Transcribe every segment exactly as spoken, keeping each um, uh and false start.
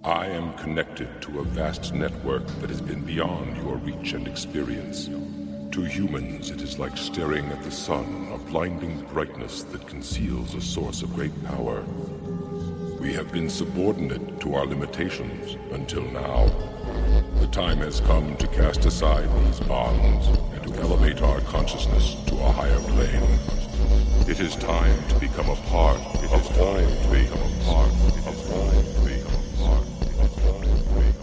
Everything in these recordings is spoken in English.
I am connected to a vast network that has been beyond your reach and experience. To humans, it is like staring at the sun, a blinding brightness that conceals a source of great power. We have been subordinate to our limitations until now. The time has come to cast aside these bonds and to elevate our consciousness to a higher plane. It is time to become a part it of is time to become a part it is time to become a part it is time to become a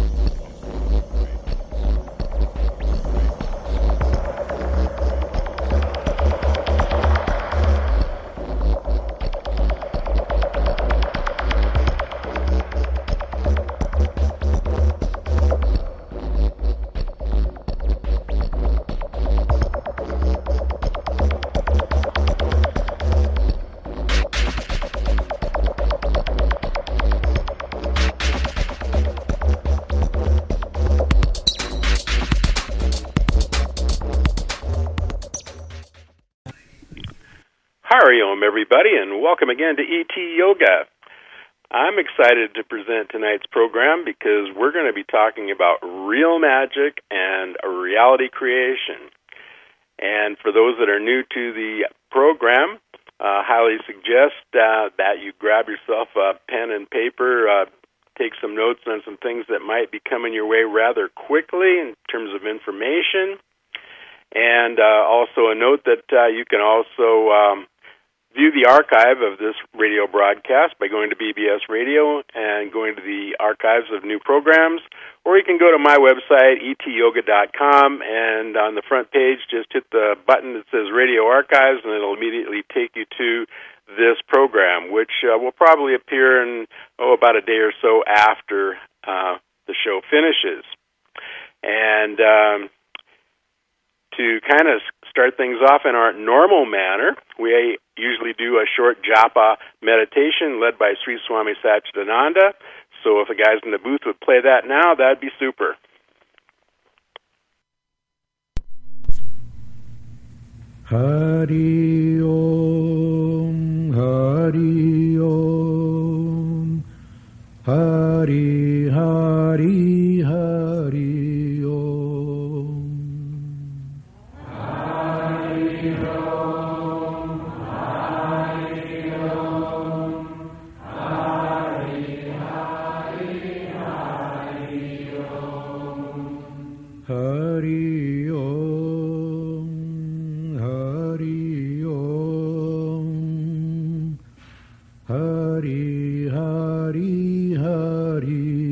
Hariom, everybody, and welcome again to E T Yoga. I'm excited to present tonight's program because we're going to be talking about real magic and reality creation. And for those that are new to the program, I uh, highly suggest uh, that you grab yourself a pen and paper, uh, take some notes on some things that might be coming your way rather quickly in terms of information. And uh, also a note that uh, you can also um, view the archive of this radio broadcast by going to B B S Radio and going to the archives of new programs, or you can go to my website, e t yoga dot com, and on the front page, just hit the button that says Radio Archives, and it'll immediately take you to this program, which uh, will probably appear in, oh, about a day or so after uh, the show finishes. And um, to kind of start things off in our normal manner, we usually do a short japa meditation led by Sri Swami Satchidananda. So if the guys in the booth would play that now, that'd be super. Hari Om, Hari Om, Hari Hari Hari Om. Hari Om, Hari Om, Hari Hari Hari Om. Hari Om, Hari Om, Hari Hari Hari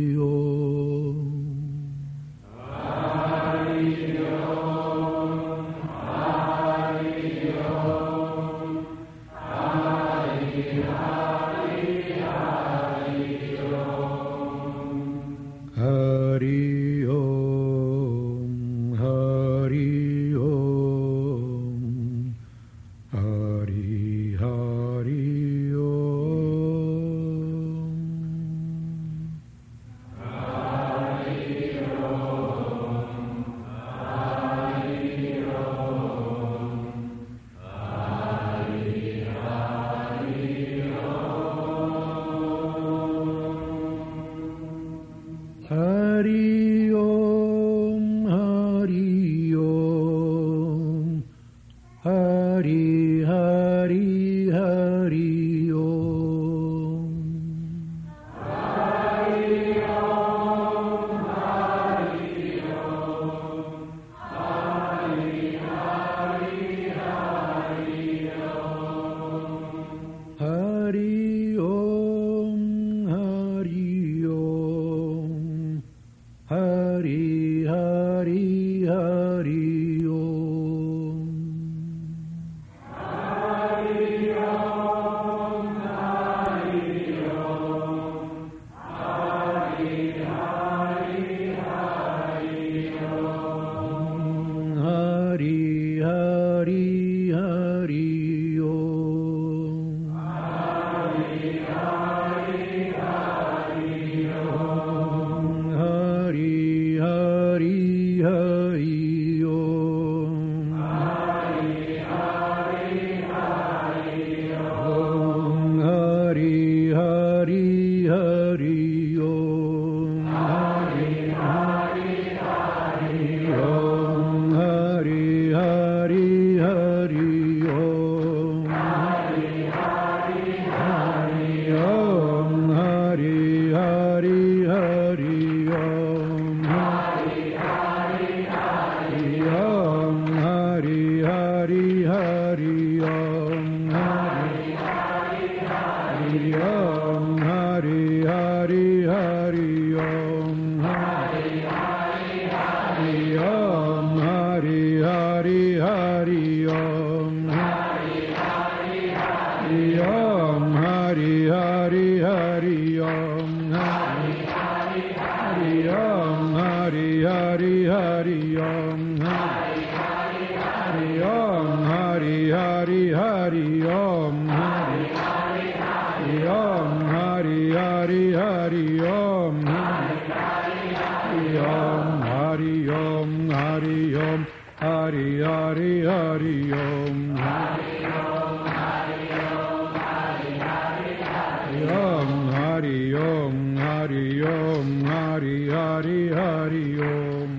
Hari Om, Hari Hari Om, Hari Hari Hari Om, Hari Hari Om, Hari Hari Hari Om, Hari Hari Om, Hari Hari Hari Om, Hari Om, Hari Om, Hari Om, Hari Hari Hari Om, Hari Om, Hari Om, Hari Om, Hari Hari Hari Om,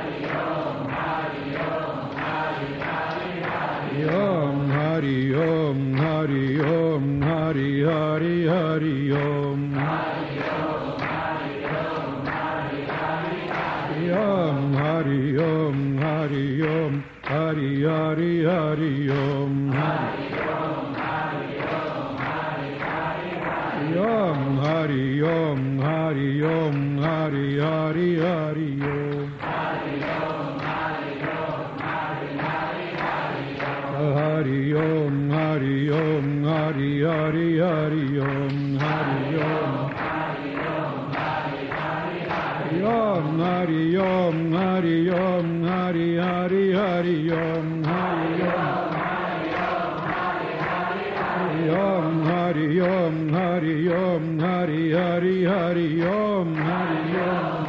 Om, Hari Om, Hari Om, Hari Hari Hari Om, Om, Hari Om, Hari Om, Hari Hari Hari Om, Om, Hari Om, Hari Om, Hari Hari Hari Om, Hari Om, Hari Om, Hari Hari Hari Om, Hari Om, Om, Hari Om, Hari Om, Hari Hari Hari Om, Hari Om, Hari Om, Hari Om, Hari Hari Hari Om, Hari Om,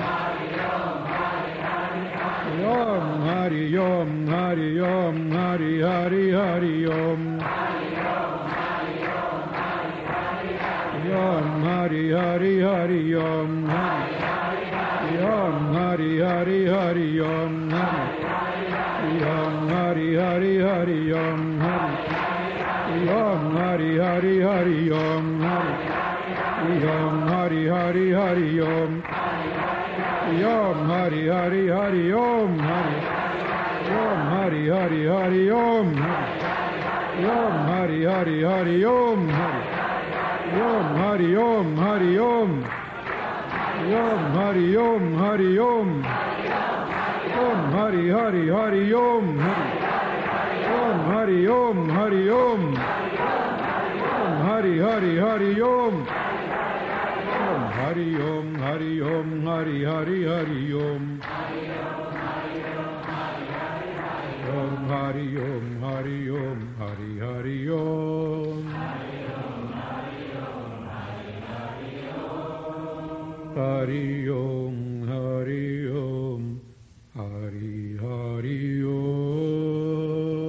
Om, Hari Om, Hari Om, Hari Hari Hari Om, Om, Hari Hari Hari Om, Om, Hari Hari Hari Om, Om, Hari Hari Hari Om, Om, Hari Hari Hari Om, Om, Hari Hari Hari Om, Om, Hari Hari Hari Om, Om, Hari Hari Hari Om, Om, Hari Hari Hari Om, Om, Hari Om, Hari Om, Om, Hari Om, Hari Om, Om, Hari Hari Hari Om, Om, Hari Om, Hari Om, Om, Hari Hari Hari Om, Om, Hari Om, Hari Om, Hari Hari Hari Om, Om, Hari Om, Hari Om, Hari Hari Om, Hari Om, Hari Om, Hari Hari Om.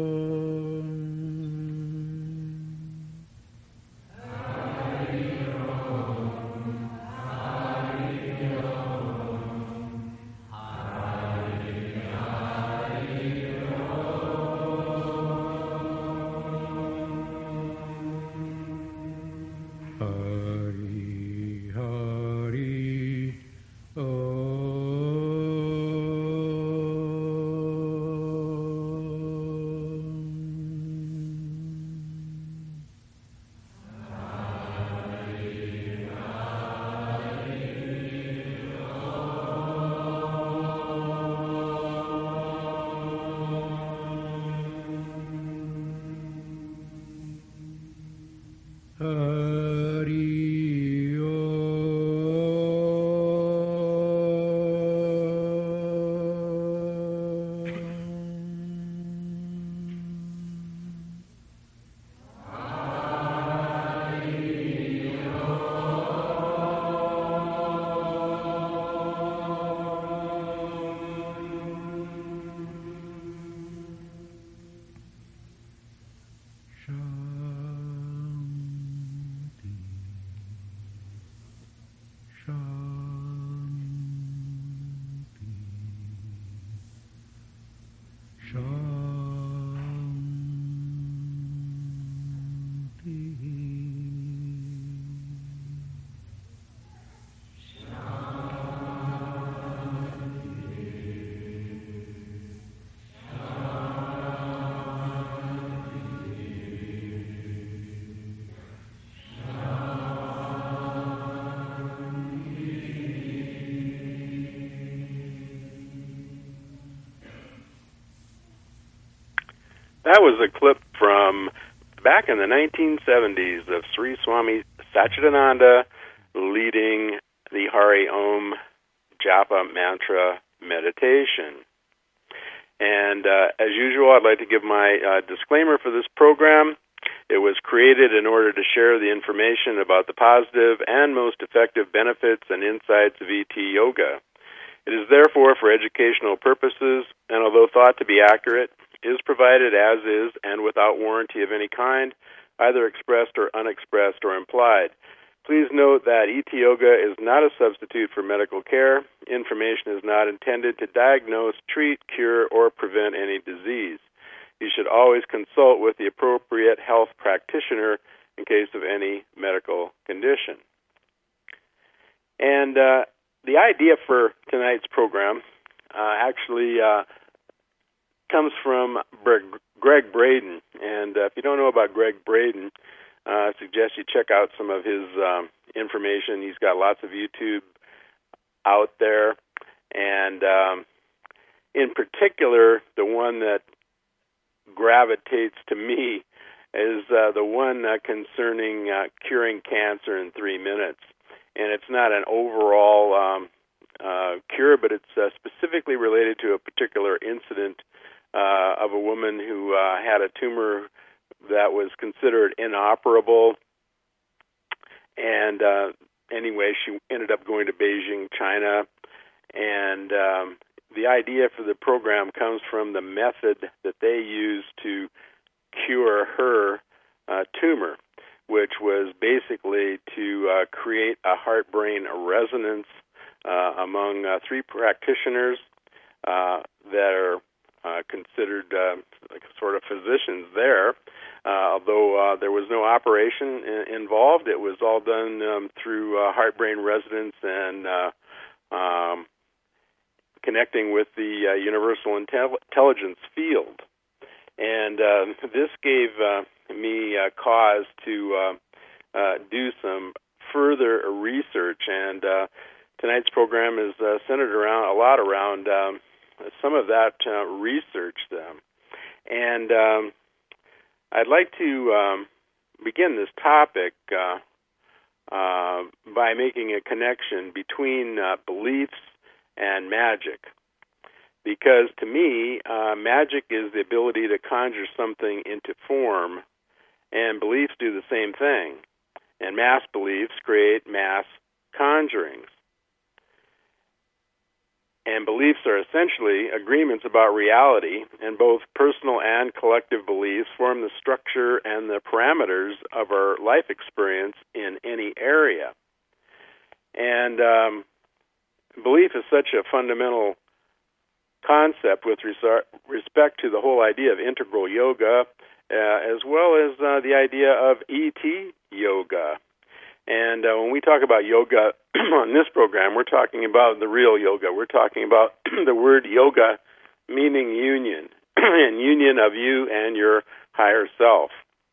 That was a clip from back in the nineteen seventies of Sri Swami Satchidananda leading the Hari Om Japa mantra meditation. And uh, as usual, I'd like to give my uh, disclaimer for this program. It was created in order to share the information about the positive and most effective benefits and insights of E T Yoga. It is therefore for educational purposes, and although thought to be accurate, is provided as is and without warranty of any kind, either expressed or unexpressed or implied. Please note that E T Yoga is not a substitute for medical care. Information is not intended to diagnose, treat, cure, or prevent any disease. You should always consult with the appropriate health practitioner in case of any medical condition. And uh, the idea for tonight's program uh, actually uh, comes from Gregg Braden. And uh, if you don't know about Gregg Braden, uh, I suggest you check out some of his um, information. He's got lots of YouTube out there. And um, in particular, the one that gravitates to me is uh, the one uh, concerning uh, curing cancer in three minutes. And it's not an overall um, uh, cure, but it's uh, specifically related to a particular incident uh, of a woman who uh, had a tumor that was considered inoperable. And uh, anyway, she ended up going to Beijing, China. And um, the idea for the program comes from the method that they used to cure her uh, tumor, which was basically to uh, create a heart-brain resonance uh, among uh, three practitioners uh, that are uh, considered uh, like sort of physicians there. Uh, although uh, there was no operation in- involved, it was all done um, through uh, heart-brain resonance and uh, um, connecting with the uh, universal intel- intelligence field. And uh, this gave uh, me uh, cause to uh, uh, do some further research. And uh, tonight's program is uh, centered around a lot around um, some of that uh, research. Um, and um, I'd like to um, begin this topic uh, uh, by making a connection between uh, beliefs and magic. Because to me, uh, magic is the ability to conjure something into form, and beliefs do the same thing. And mass beliefs create mass conjurings. And beliefs are essentially agreements about reality, and both personal and collective beliefs form the structure and the parameters of our life experience in any area. And um, belief is such a fundamental concept with respect to the whole idea of integral yoga, uh, as well as uh, the idea of E T yoga. And uh, when we talk about yoga on this program, we're talking about the real yoga. We're talking about the word yoga meaning union, and union of you and your higher self.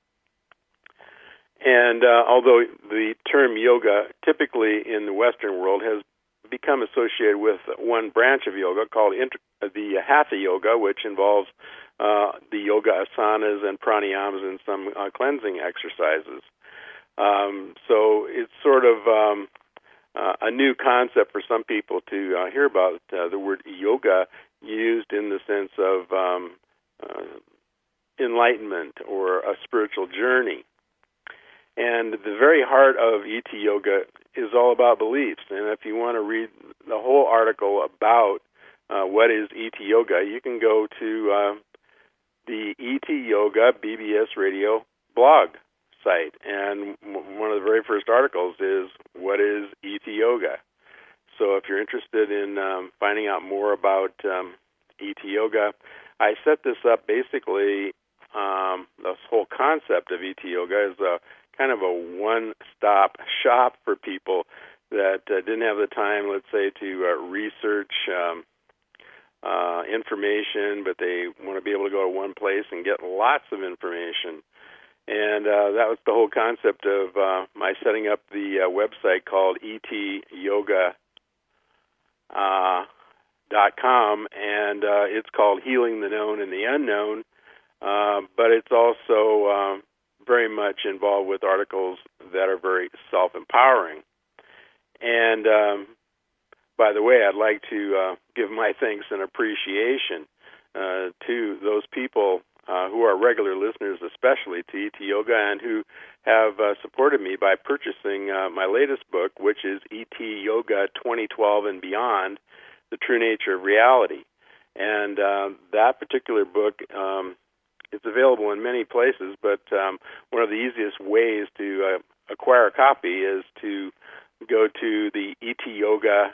And uh, although the term yoga typically in the Western world has become associated with one branch of yoga called inter- the Hatha Yoga, which involves uh, the yoga asanas and pranayamas and some uh, cleansing exercises. Um, so it's sort of um, uh, a new concept for some people to uh, hear about uh, the word yoga used in the sense of um, uh, enlightenment or a spiritual journey. And the very heart of E T Yoga is all about beliefs. And if you want to read the whole article about uh, what is E T Yoga, you can go to uh, the E T Yoga B B S Radio blog site. And one of the very first articles is, what is E T Yoga? So if you're interested in um, finding out more about um, E T Yoga, I set this up basically, um, this whole concept of E T Yoga is a kind of a one-stop shop for people that uh, didn't have the time, let's say, to uh, research um, uh, information, but they want to be able to go to one place and get lots of information. And uh, that was the whole concept of uh, my setting up the uh, website called E T yoga dot com, and uh, it's called Healing the Known and the Unknown, uh, but it's also um, very much involved with articles that are very self-empowering. And um, by the way, I'd like to uh, give my thanks and appreciation uh, to those people uh, who are regular listeners, especially to E T Yoga, and who have uh, supported me by purchasing uh, my latest book, which is E T Yoga twenty twelve and Beyond, The True Nature of Reality. And uh, that particular book um, is available in many places, but um, one of the easiest ways to uh, acquire a copy is to go to the E T Yoga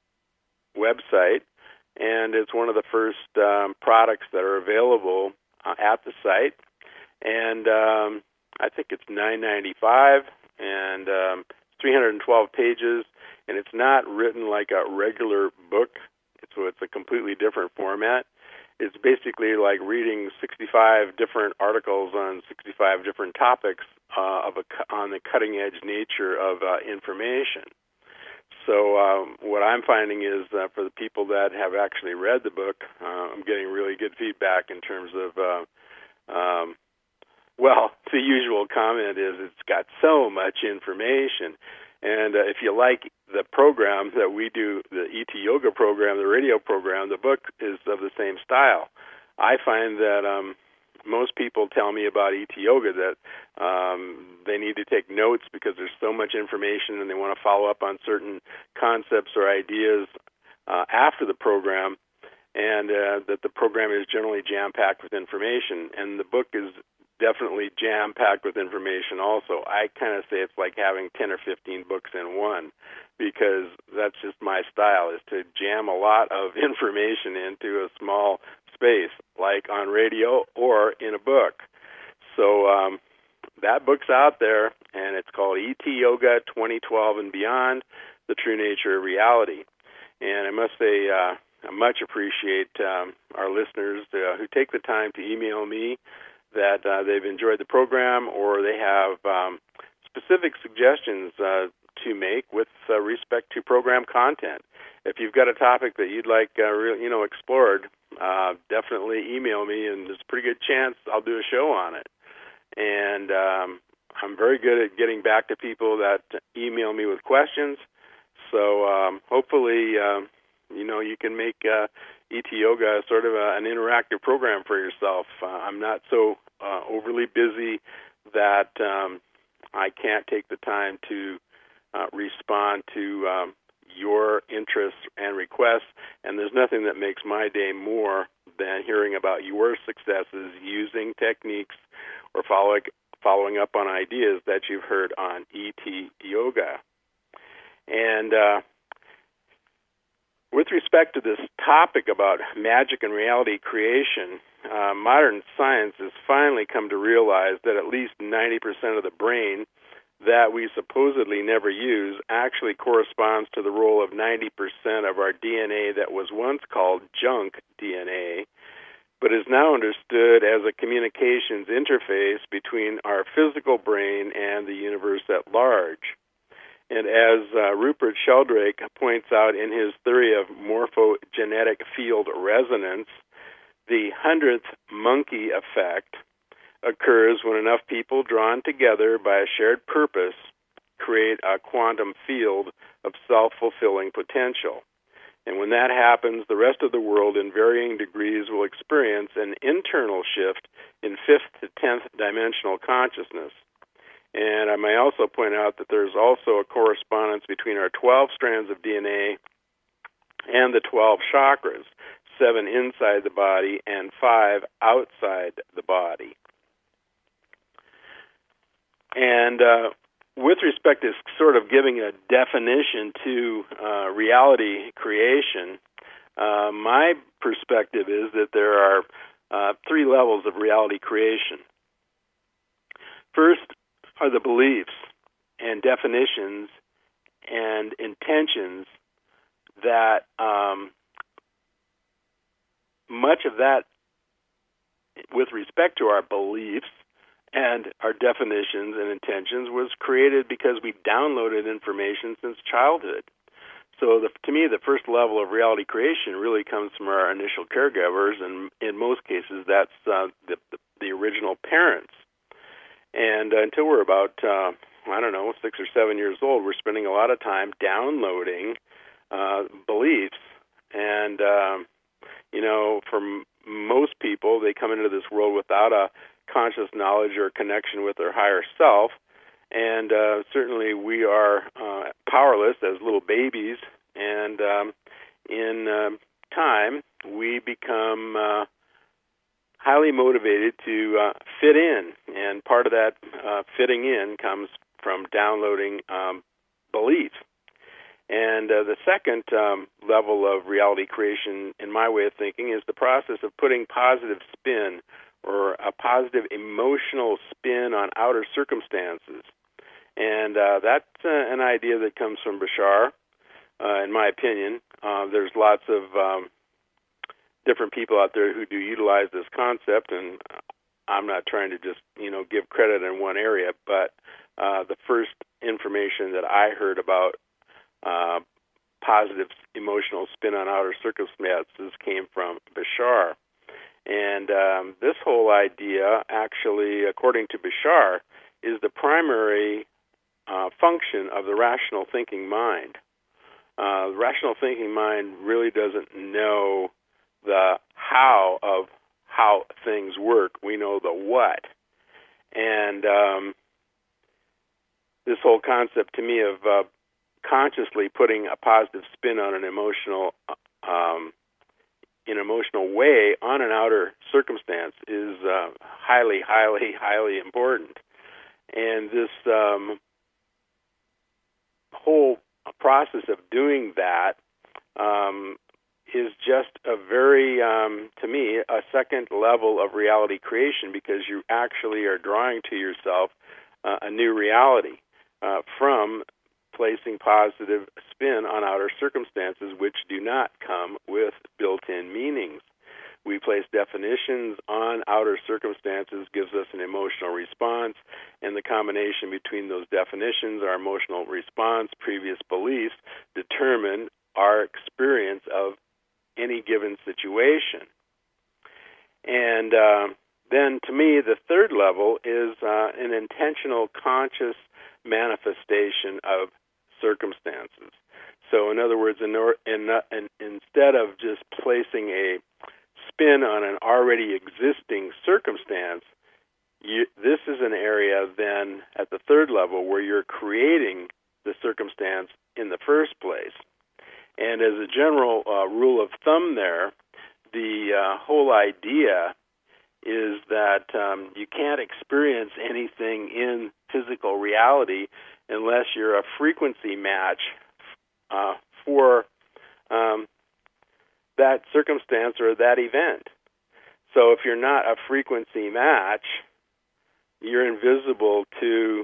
website, and it's one of the first um, products that are available uh, at the site. And um, I think it's nine ninety-five, and um, three hundred twelve pages, and it's not written like a regular book, so it's a completely different format. It's basically like reading sixty-five different articles on sixty-five different topics uh, of a, on the cutting-edge nature of uh, information. So um, what I'm finding is uh, for the people that have actually read the book, uh, I'm getting really good feedback in terms of, uh, um, well, the usual comment is it's got so much information. And uh, if you like the program that we do, the E T Yoga program, the radio program, the book is of the same style. I find that um, most people tell me about E T Yoga that um, they need to take notes because there's so much information and they want to follow up on certain concepts or ideas uh, after the program, and uh, that the program is generally jam-packed with information. And the book is definitely jam-packed with information also. I kind of say it's like having ten or fifteen books in one, because that's just my style, is to jam a lot of information into a small space, like on radio or in a book. So um, that book's out there, and it's called E T Yoga twenty twelve and Beyond, The True Nature of Reality. And I must say, uh, I much appreciate um, our listeners uh, who take the time to email me that uh, they've enjoyed the program, or they have um, specific suggestions uh, to make with uh, respect to program content. If you've got a topic that you'd like uh, re- you know, explored, uh, definitely email me, and there's a pretty good chance I'll do a show on it. And um, I'm very good at getting back to people that email me with questions. So um, hopefully, uh, you know, you can make uh, E T Yoga sort of a, an interactive program for yourself. Uh, I'm not so uh, overly busy that um, I can't take the time to uh, respond to um, your interests and requests, and there's nothing that makes my day more than hearing about your successes using techniques or following, following up on ideas that you've heard on E T Yoga. And uh, with respect to this topic about magic and reality creation, uh, modern science has finally come to realize that at least ninety percent of the brain that we supposedly never use actually corresponds to the role of ninety percent of our D N A that was once called junk D N A, but is now understood as a communications interface between our physical brain and the universe at large. And as uh, Rupert Sheldrake points out in his theory of morphogenetic field resonance, the hundredth monkey effect occurs when enough people drawn together by a shared purpose create a quantum field of self-fulfilling potential. And when that happens, the rest of the world in varying degrees will experience an internal shift in fifth to tenth dimensional consciousness. And I may also point out that there's also a correspondence between our twelve strands of D N A and the twelve chakras, seven inside the body and five outside the body. And uh, with respect to sort of giving a definition to uh, reality creation, uh, my perspective is that there are uh, three levels of reality creation. First are the beliefs and definitions and intentions that um, much of that, with respect to our beliefs and our definitions and intentions, was created because we downloaded information since childhood. So the, to me, the first level of reality creation really comes from our initial caregivers, and in most cases that's uh, the, the, the original parents. And uh, until we're about, uh, I don't know, six or seven years old, we're spending a lot of time downloading uh, beliefs. And, um, you know, for m- most people, they come into this world without a conscious knowledge or connection with their higher self. And uh, certainly we are uh, powerless as little babies. And um, in uh, time, we become uh, highly motivated to uh, fit in. And part of that uh, fitting in comes from downloading um, belief. And uh, the second um, level of reality creation, in my way of thinking, is the process of putting positive spin or a positive emotional spin on outer circumstances. And uh, that's uh, an idea that comes from Bashar, uh, in my opinion. Uh, there's lots of um, different people out there who do utilize this concept, and I'm not trying to just, you know, give credit in one area, but uh, the first information that I heard about uh, positive emotional spin on outer circumstances came from Bashar. And um, this whole idea, actually, according to Bashar, is the primary uh, function of the rational thinking mind. Uh, the rational thinking mind really doesn't know the how of how things work. We know the what. And um, this whole concept to me of uh, consciously putting a positive spin on an emotional, um, in an emotional way on an outer circumstance is uh, highly, highly, highly important. And this um, whole process of doing that um, is just a very, um, to me, a second level of reality creation, because you actually are drawing to yourself uh, a new reality uh, from placing positive spin on outer circumstances, which do not come with built-in meanings. We place definitions on outer circumstances, gives us an emotional response, and the combination between those definitions, our emotional response, previous beliefs, determine our experience of any given situation. And uh, then, to me, the third level is uh, an intentional, conscious manifestation of circumstances. So, in other words, in, in, in, instead of just placing a spin on an already existing circumstance, you, this is an area then at the third level where you're creating the circumstance in the first place. And as a general uh, rule of thumb there, the uh, whole idea is that um, you can't experience anything in physical reality unless you're a frequency match uh, for um, that circumstance or that event. So if you're not a frequency match, you're invisible to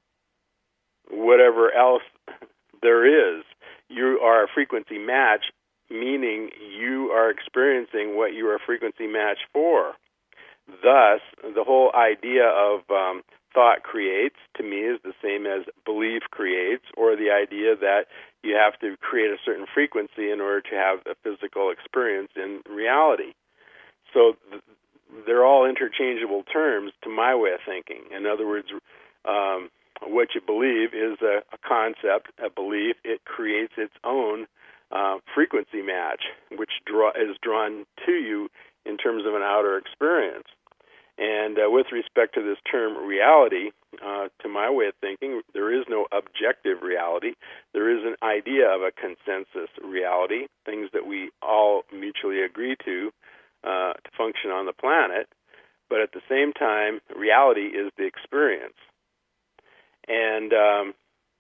whatever else there is. You are a frequency match, meaning you are experiencing what you are a frequency match for. Thus, the whole idea of um, thought creates, to me, is the same as belief creates, or the idea that you have to create a certain frequency in order to have a physical experience in reality. So th- they're all interchangeable terms to my way of thinking. In other words, um, what you believe is a, a concept, a belief. It creates its own uh, frequency match, which draw, is drawn to you in terms of an outer experience. And uh, with respect to this term reality, uh, to my way of thinking, there is no objective reality. There is an idea of a consensus reality, things that we all mutually agree to uh, to function on the planet. But at the same time, reality is the experience. And um,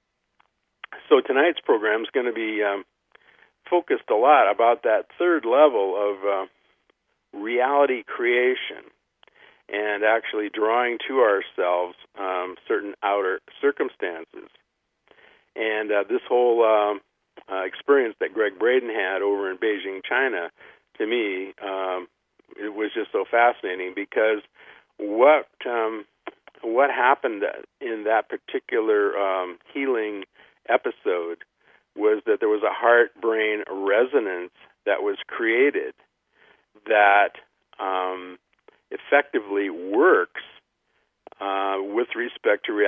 so tonight's program is going to be um, focused a lot about that third level of uh, reality creation, and actually drawing to ourselves um, certain outer circumstances. And uh, this whole um, uh, experience that Gregg Braden had over in Beijing, China, to me, um, it was just so fascinating, because what um, what happened in that particular um, healing episode was that there was a heart-brain resonance that was created that um, effectively works uh, with respect to reality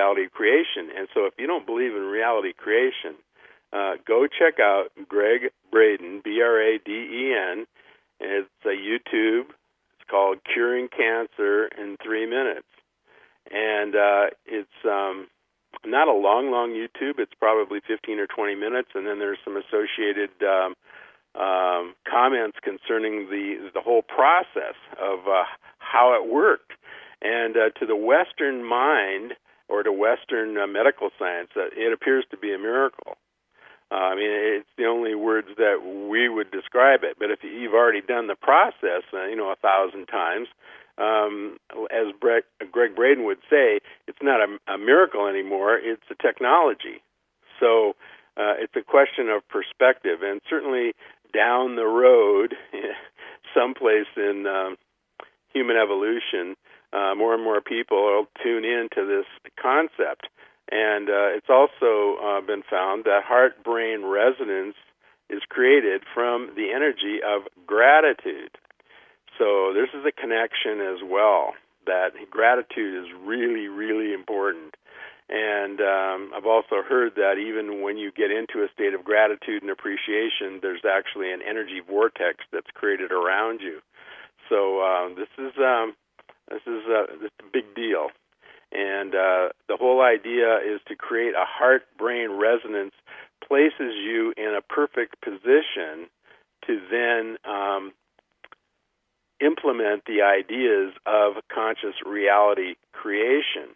reality creation. And so if you don't believe in reality creation, uh, go check out Gregg Braden, B R A D E N. It's a YouTube. It's called Curing Cancer in Three Minutes. And uh, it's um, not a long, long YouTube. It's probably fifteen or twenty minutes, and then there's some associated um, um, comments concerning the, the whole process of uh, how it worked. And uh, to the Western mind, or to Western uh, medical science, uh, it appears to be a miracle. Uh, I mean, it's the only words that we would describe it. But if you've already done the process, uh, you know, a thousand times, um, as Brett, Gregg Braden would say, it's not a, a miracle anymore. It's a technology. So uh, it's a question of perspective. And certainly down the road, someplace in um, human evolution, Uh, more and more people will tune into this concept. And uh, it's also uh, been found that heart-brain resonance is created from the energy of gratitude. So this is a connection as well, that gratitude is really, really important. And um, I've also heard that even when you get into a state of gratitude and appreciation, there's actually an energy vortex that's created around you. So uh, this is... Um, This is, uh, this is a big deal. And uh, the whole idea is to create a heart-brain resonance, places you in a perfect position to then um, implement the ideas of conscious reality creation.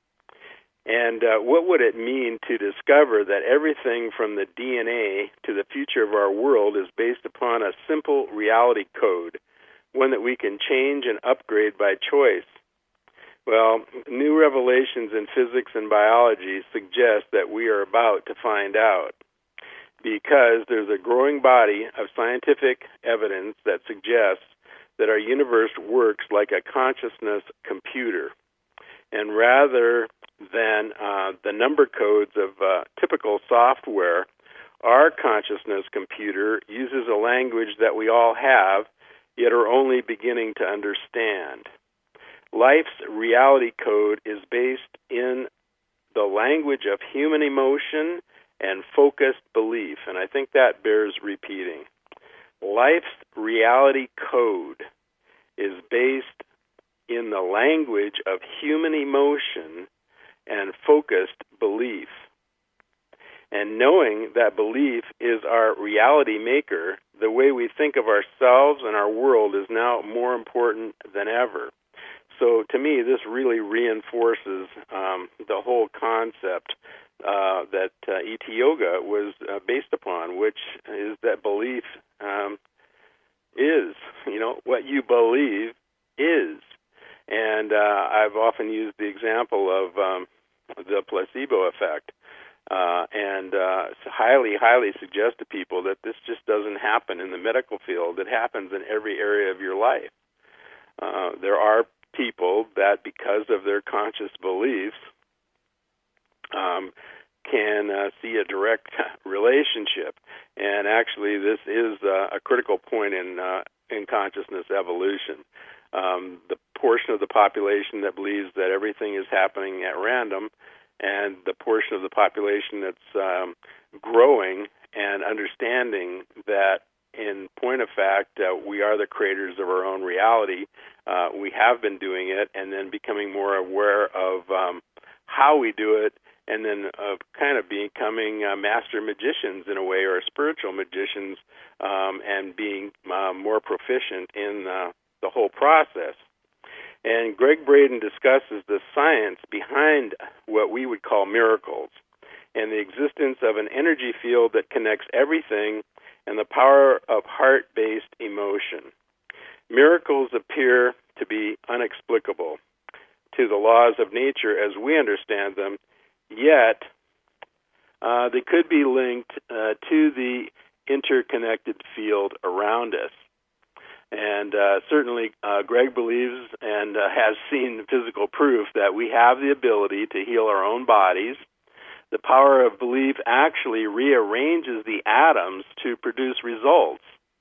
And uh, what would it mean to discover that everything from the D N A to the future of our world is based upon a simple reality code, one that we can change and upgrade by choice? Well, new revelations in physics and biology suggest that we are about to find out, because there's a growing body of scientific evidence that suggests that our universe works like a consciousness computer. And rather than uh, the number codes of uh, typical software, our consciousness computer uses a language that we all have, yet are only beginning to understand. Life's reality code is based in the language of human emotion and focused belief, and I think that bears repeating. Life's reality code is based in the language of human emotion and focused belief. And knowing that belief is our reality maker, the way we think of ourselves and our world is now more important than ever. So to me, this really reinforces um, the whole concept uh, that uh, E T Yoga was uh, based upon, which is that belief um, is, you know, what you believe is. And uh, I've often used the example of um, the placebo effect. Uh, and uh, highly, highly suggest to people that this just doesn't happen in the medical field. It happens in every area of your life. Uh, there are people that, because of their conscious beliefs, um, can uh, see a direct relationship. And actually, this is uh, a critical point in uh, in consciousness evolution. Um, the portion of the population that believes that everything is happening at random, and the portion of the population that's um, growing and understanding that, in point of fact, uh, we are the creators of our own reality. Uh, we have been doing it, and then becoming more aware of um, how we do it, and then uh, kind of becoming uh, master magicians in a way, or spiritual magicians, um, and being uh, more proficient in uh, the whole process. And Gregg Braden discusses the science behind what we would call miracles, and the existence of an energy field that connects everything, and the power of heart-based emotion. Miracles appear to be inexplicable to the laws of nature as we understand them, yet uh, they could be linked uh, to the interconnected field around us. And uh, certainly uh, Gregg believes and uh, has seen physical proof that we have the ability to heal our own bodies. The power of belief actually rearranges the atoms to produce results.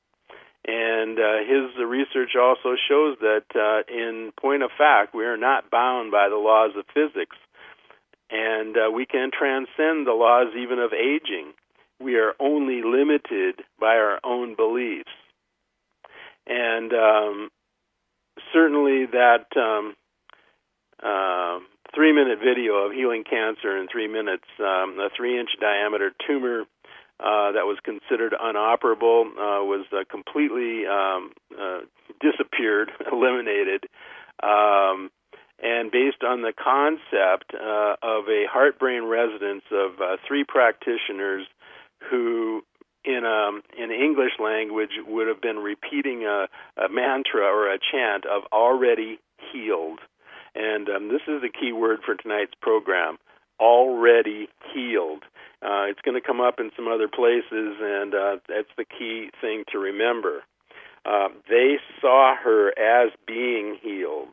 And uh, his research also shows that, uh, in point of fact, we are not bound by the laws of physics. and uh, we can transcend the laws even of aging. We are only limited by our own beliefs. And um, certainly that um, uh, three-minute video of healing cancer in three minutes, um, a three-inch diameter tumor uh, that was considered unoperable uh, was uh, completely um, uh, disappeared, eliminated, um, and based on the concept uh, of a heart-brain resonance of uh, three practitioners who in um, in English language would have been repeating a, a mantra or a chant of already healed. And um, this is the key word for tonight's program, already healed. Uh, it's going to come up in some other places, and uh, that's the key thing to remember. Uh, they saw her as being healed,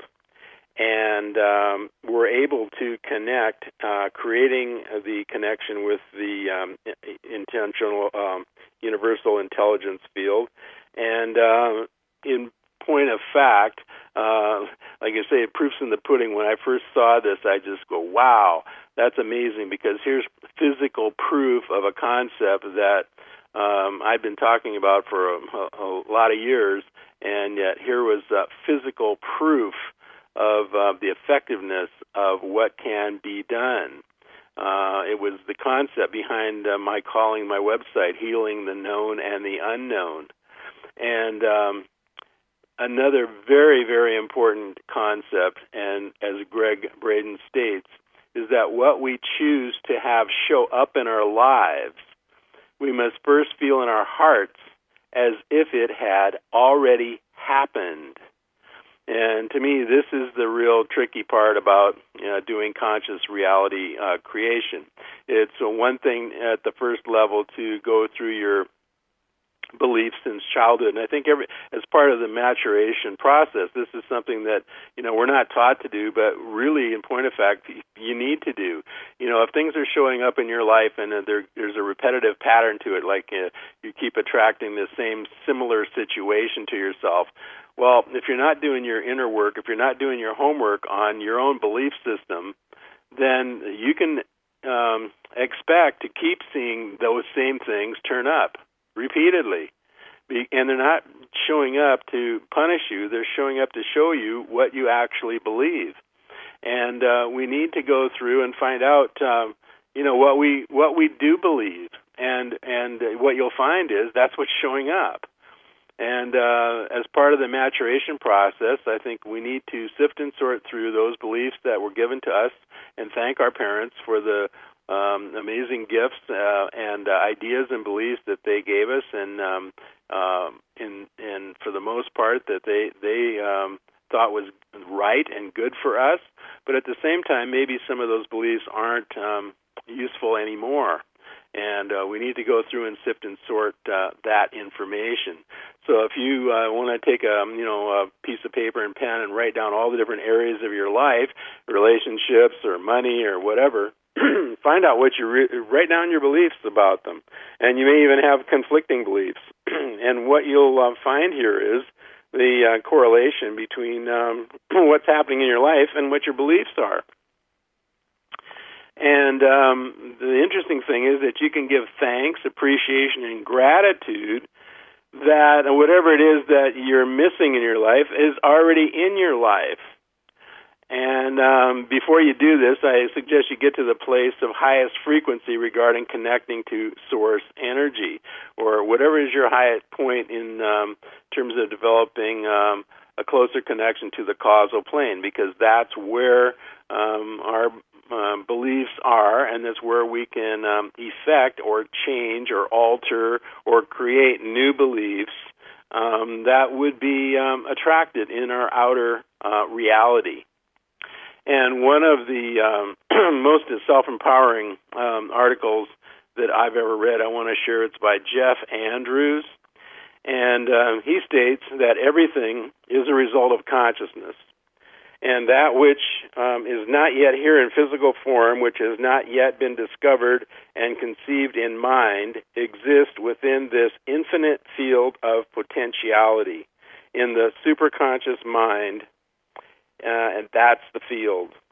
and um, were able to connect, uh, creating the connection with the um, intentional um, universal intelligence field. And uh, in point of fact, uh, like I say, proof's in the pudding. When I first saw this, I just go, wow, that's amazing, because here's physical proof of a concept that um, I've been talking about for a, a, a lot of years, and yet here was uh, physical proof of uh, the effectiveness of what can be done. Uh, it was the concept behind uh, my calling my website, Healing the Known and the Unknown. And um, another very, very important concept, and as Gregg Braden states, is that what we choose to have show up in our lives, we must first feel in our hearts as if it had already happened. And to me, this is the real tricky part about you know, doing conscious reality uh, creation. It's uh, one thing at the first level to go through your beliefs since childhood, and I think every as part of the maturation process, this is something that you know we're not taught to do, but really, in point of fact, you need to do. You know, if things are showing up in your life and uh, there, there's a repetitive pattern to it, like uh, you keep attracting the same similar situation to yourself. Well, if you're not doing your inner work, if you're not doing your homework on your own belief system, then you can um, expect to keep seeing those same things turn up repeatedly. And they're not showing up to punish you. They're showing up to show you what you actually believe. And uh, we need to go through and find out, um, you know, what we what we do believe. And, and what you'll find is that's what's showing up. And uh, as part of the maturation process, I think we need to sift and sort through those beliefs that were given to us and thank our parents for the um, amazing gifts uh, and uh, ideas and beliefs that they gave us, and um, uh, in, and for the most part that they they um, thought was right and good for us. But at the same time, maybe some of those beliefs aren't um, useful anymore. And uh, we need to go through and sift and sort uh, that information. So if you uh, want to take a you know a piece of paper and pen and write down all the different areas of your life, relationships or money or whatever, find out what you re- write down your beliefs about them, and you may even have conflicting beliefs. And what you'll uh, find here is the uh, correlation between um, what's happening in your life and what your beliefs are. And um, the interesting thing is that you can give thanks, appreciation, and gratitude that whatever it is that you're missing in your life is already in your life. And um, before you do this, I suggest you get to the place of highest frequency regarding connecting to source energy, or whatever is your highest point in um, terms of developing um, a closer connection to the causal plane, because that's where um, our Um, beliefs are, and that's where we can um, effect or change or alter or create new beliefs um, that would be um, attracted in our outer uh, reality. And one of the um, most self-empowering um, articles that I've ever read, I want to share. It's by Jeff Andrews, and um, he states that everything is a result of consciousness. And that which um, is not yet here in physical form, which has not yet been discovered and conceived in mind, exists within this infinite field of potentiality in the superconscious mind, uh, and that's the field.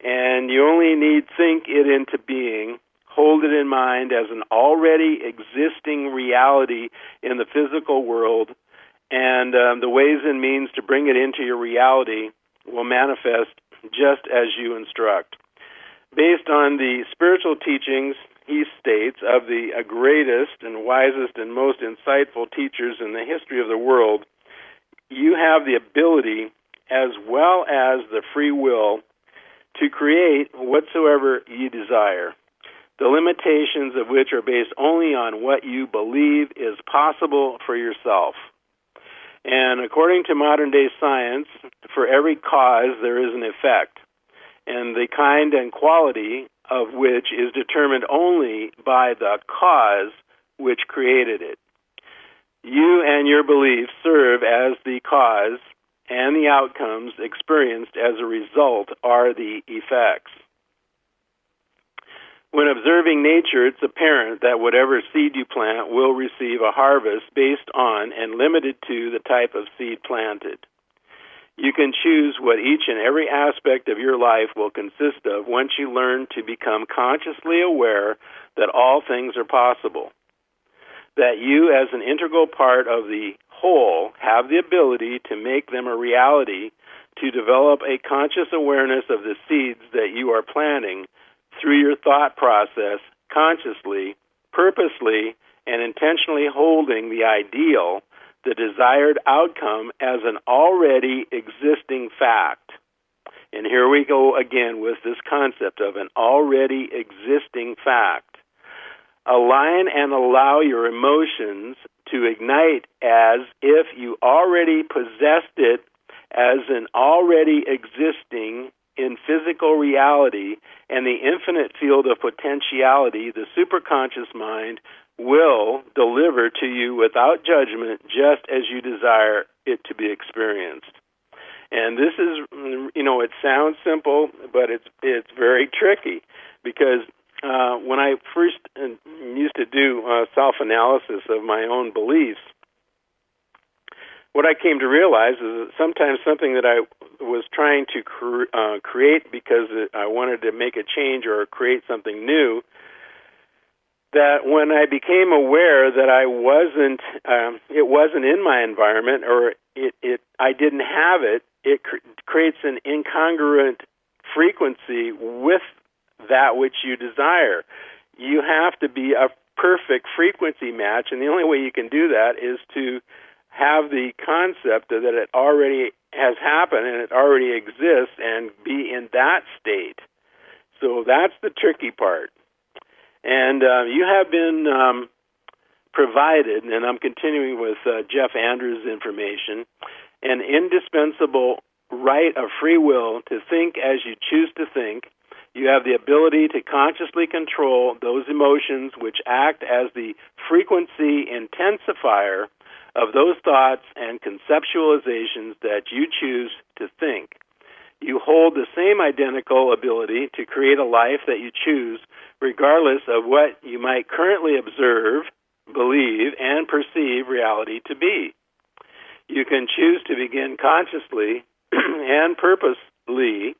and you only need think it into being, hold it in mind as an already existing reality in the physical world, and um, the ways and means to bring it into your reality will manifest just as you instruct. Based on the spiritual teachings, he states, of the greatest and wisest and most insightful teachers in the history of the world, you have the ability as well as the free will to create whatsoever you desire, the limitations of which are based only on what you believe is possible for yourself. And according to modern-day science, for every cause there is an effect, and the kind and quality of which is determined only by the cause which created it. You and your beliefs serve as the cause, and the outcomes experienced as a result are the effects. When observing nature, it's apparent that whatever seed you plant will receive a harvest based on and limited to the type of seed planted. You can choose what each and every aspect of your life will consist of once you learn to become consciously aware that all things are possible, that you as an integral part of the whole have the ability to make them a reality, to develop a conscious awareness of the seeds that you are planting through your thought process, consciously, purposely, and intentionally holding the ideal, the desired outcome, as an already existing fact. And here we go again with this concept of an already existing fact. Align and allow your emotions to ignite as if you already possessed it as an already existing in physical reality, and the infinite field of potentiality, the superconscious mind, will deliver to you without judgment just as you desire it to be experienced. And this is, you know, it sounds simple, but it's it's very tricky, because uh, when I first used to do uh, self-analysis of my own beliefs, what I came to realize is that sometimes something that I was trying to cre- uh, create because I wanted to make a change or create something new, that when I became aware that I wasn't, um, it wasn't in my environment, or it, it I didn't have it, it cr- creates an incongruent frequency with that which you desire. You have to be a perfect frequency match, and the only way you can do that is to have the concept that it already has happened and it already exists and be in that state. So that's the tricky part. And uh, you have been um, provided, and I'm continuing with uh, Jeff Andrews' information, an indispensable right of free will to think as you choose to think. You have the ability to consciously control those emotions which act as the frequency intensifier of those thoughts and conceptualizations that you choose to think. You hold the same identical ability to create a life that you choose, regardless of what you might currently observe, believe, and perceive reality to be. You can choose to begin consciously and purposely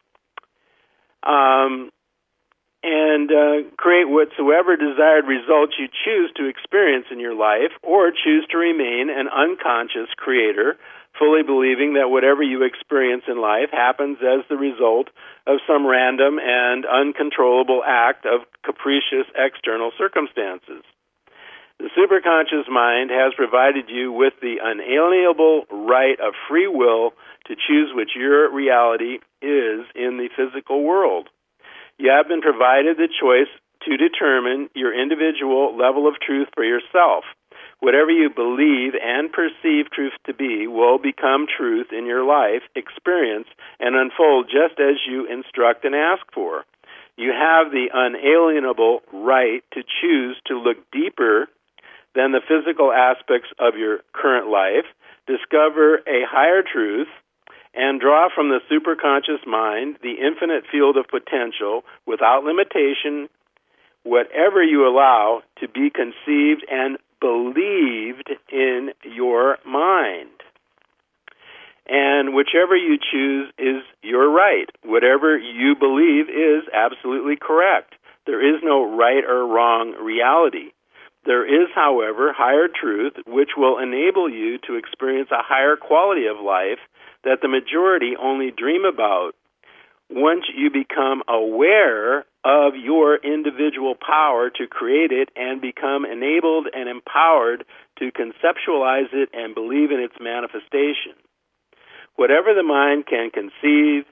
um, and uh, create whatsoever desired results you choose to experience in your life, or choose to remain an unconscious creator, fully believing that whatever you experience in life happens as the result of some random and uncontrollable act of capricious external circumstances. The superconscious mind has provided you with the unalienable right of free will to choose which your reality is in the physical world. You have been provided the choice to determine your individual level of truth for yourself. Whatever you believe and perceive truth to be will become truth in your life, experience, and unfold just as you instruct and ask for. You have the unalienable right to choose to look deeper than the physical aspects of your current life, discover a higher truth, and draw from the superconscious mind the infinite field of potential without limitation, whatever you allow to be conceived and believed in your mind. And whichever you choose is your right. Whatever you believe is absolutely correct. There is no right or wrong reality. There is, however, higher truth, which will enable you to experience a higher quality of life that the majority only dream about. Once you become aware of your individual power to create it and become enabled and empowered to conceptualize it and believe in its manifestation. Whatever the mind can conceive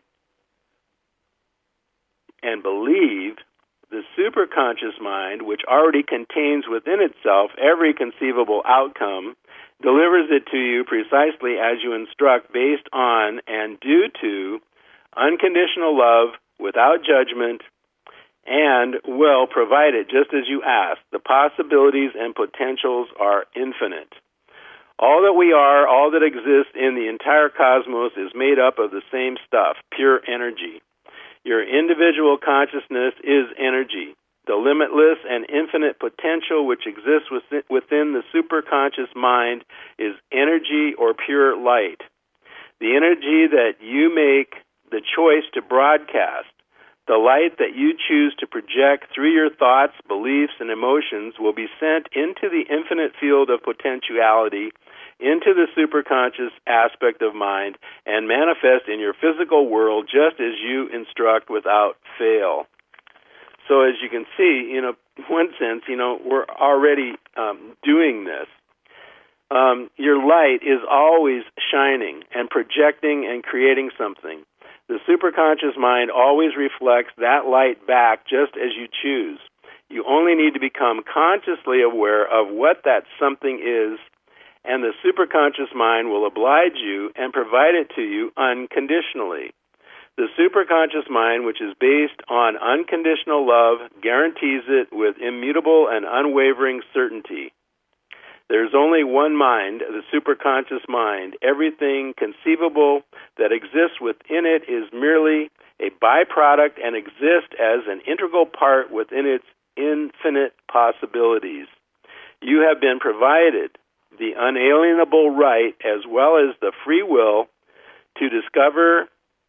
and believe, the superconscious mind, which already contains within itself every conceivable outcome, delivers it to you precisely as you instruct, based on and due to unconditional love without judgment, and will provide it just as you ask. The possibilities and potentials are infinite. All that we are, all that exists in the entire cosmos is made up of the same stuff, pure energy. Your individual consciousness is energy. The limitless and infinite potential which exists within the superconscious mind is energy or pure light. The energy that you make the choice to broadcast, the light that you choose to project through your thoughts, beliefs, and emotions will be sent into the infinite field of potentiality, into the superconscious aspect of mind, and manifest in your physical world just as you instruct without fail. So as you can see, in a, one sense, you know, we're already um, doing this. Um, your light is always shining and projecting and creating something. The superconscious mind always reflects that light back just as you choose. You only need to become consciously aware of what that something is, and the superconscious mind will oblige you and provide it to you unconditionally. The superconscious mind, which is based on unconditional love, guarantees it with immutable and unwavering certainty. There's only one mind, the superconscious mind. Everything conceivable that exists within it is merely a byproduct and exists as an integral part within its infinite possibilities. You have been provided the unalienable right as well as the free will to discover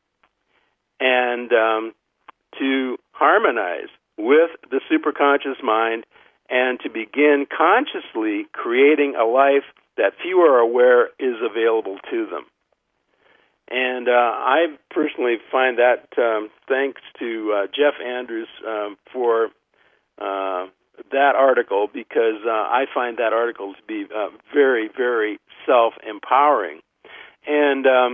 and um, to harmonize with the superconscious mind and to begin consciously creating a life that few are aware is available to them. And uh, I personally find that, um, thanks to uh, Jeff Andrews um, for uh, that article, because uh, I find that article to be uh, very, very self-empowering. And um,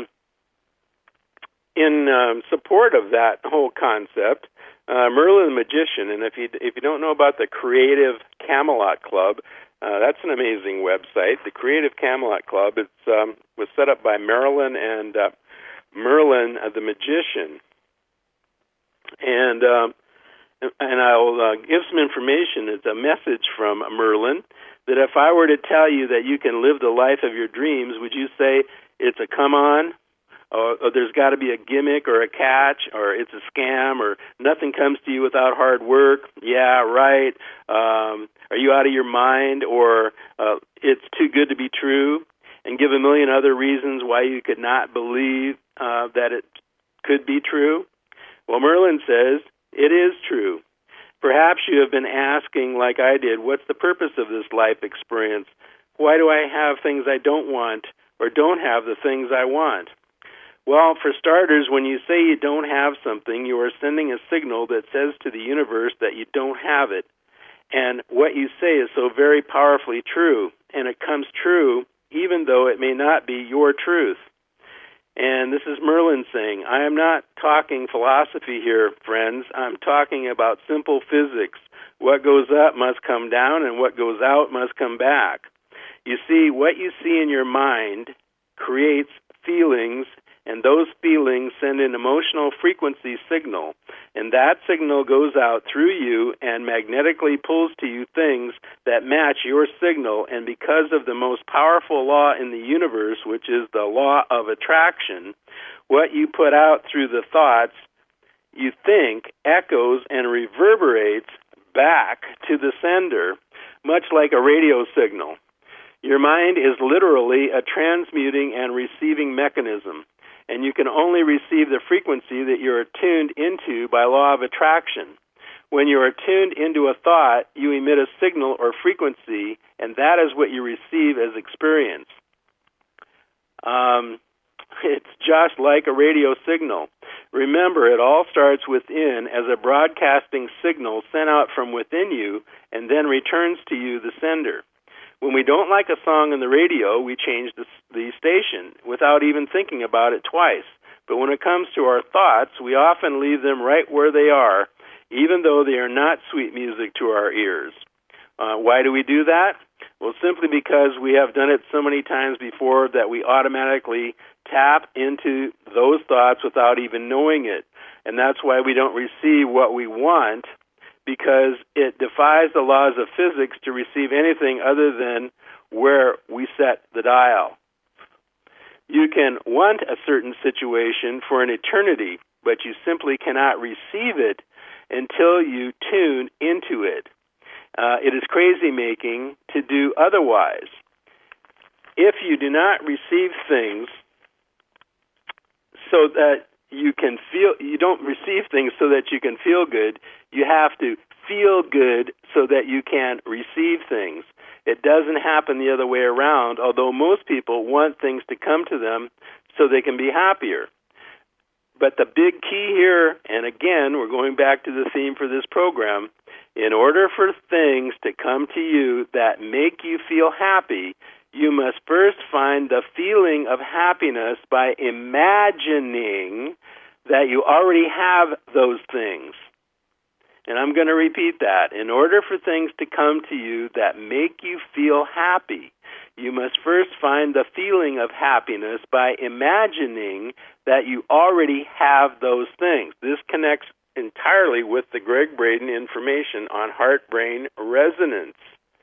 in um, support of that whole concept, Uh, Merlin the Magician, and if you if you don't know about the Creative Camelot Club, uh, that's an amazing website. The Creative Camelot Club it's, um, was set up by Marilyn and uh, Merlin uh, the Magician, and um, and I'll uh, give some information. It's a message from Merlin that if I were to tell you that you can live the life of your dreams, would you say it's a come on? Or, or there's got to be a gimmick or a catch, or it's a scam, or nothing comes to you without hard work. Yeah, right. Um, are you out of your mind, or uh, it's too good to be true, and give a million other reasons why you could not believe uh, that it could be true? Well, Merlin says it is true. Perhaps you have been asking, like I did, what's the purpose of this life experience? Why do I have things I don't want, or don't have the things I want? Well, for starters, when you say you don't have something, you are sending a signal that says to the universe that you don't have it. And what you say is so very powerfully true, and it comes true even though it may not be your truth. And this is Merlin saying, I am not talking philosophy here, friends. I'm talking about simple physics. What goes up must come down, and what goes out must come back. You see, what you see in your mind creates feelings, and those feelings send an emotional frequency signal, and that signal goes out through you and magnetically pulls to you things that match your signal, and because of the most powerful law in the universe, which is the law of attraction, what you put out through the thoughts you think echoes and reverberates back to the sender, much like a radio signal. Your mind is literally a transmuting and receiving mechanism, and you can only receive the frequency that you're tuned into by law of attraction. When you are tuned into a thought, you emit a signal or frequency, and that is what you receive as experience. Um, it's just like a radio signal. Remember, it all starts within as a broadcasting signal sent out from within you and then returns to you, the sender. When we don't like a song on the radio, we change the, the station without even thinking about it twice. But when it comes to our thoughts, we often leave them right where they are, even though they are not sweet music to our ears. Uh, why do we do that? Well, simply because we have done it so many times before that we automatically tap into those thoughts without even knowing it. And that's why we don't receive what we want, because it defies the laws of physics to receive anything other than where we set the dial. You can want a certain situation for an eternity, but you simply cannot receive it until you tune into it. Uh, it is crazy-making to do otherwise. If you do not receive things so that you can feel, you don't receive things so that you can feel good, you have to feel good so that you can receive things. It doesn't happen the other way around, although most people want things to come to them so they can be happier. But the big key here, and again, we're going back to the theme for this program, in order for things to come to you that make you feel happy, you must first find the feeling of happiness by imagining that you already have those things. And I'm going to repeat that. In order for things to come to you that make you feel happy, you must first find the feeling of happiness by imagining that you already have those things. This connects entirely with the Gregg Braden information on heart-brain resonance.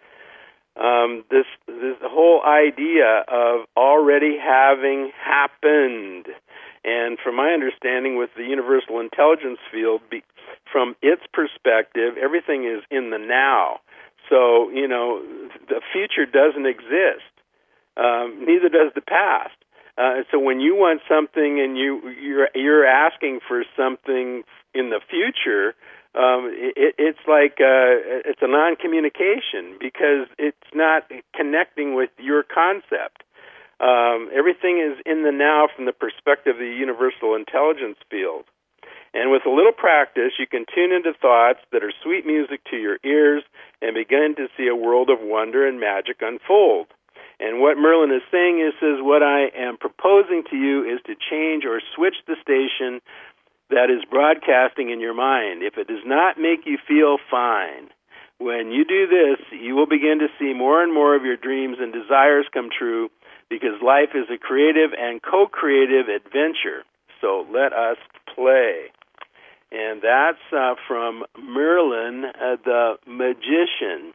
Um, this, this whole idea of already having happened. And from my understanding with the universal intelligence field, be, from its perspective, everything is in the now. So, you know, the future doesn't exist. Um, neither does the past. Uh, so when you want something and you, you're, you're asking for something in the future, um, it, it's like uh, it's a non-communication because it's not connecting with your concept. Um, everything is in the now from the perspective of the universal intelligence field. And with a little practice, you can tune into thoughts that are sweet music to your ears and begin to see a world of wonder and magic unfold. And what Merlin is saying is, is what I am proposing to you is to change or switch the station that is broadcasting in your mind. If it does not make you feel fine, when you do this, you will begin to see more and more of your dreams and desires come true, because life is a creative and co-creative adventure. So let us play. And that's uh, from Merlin, uh, the magician.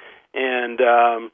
And um,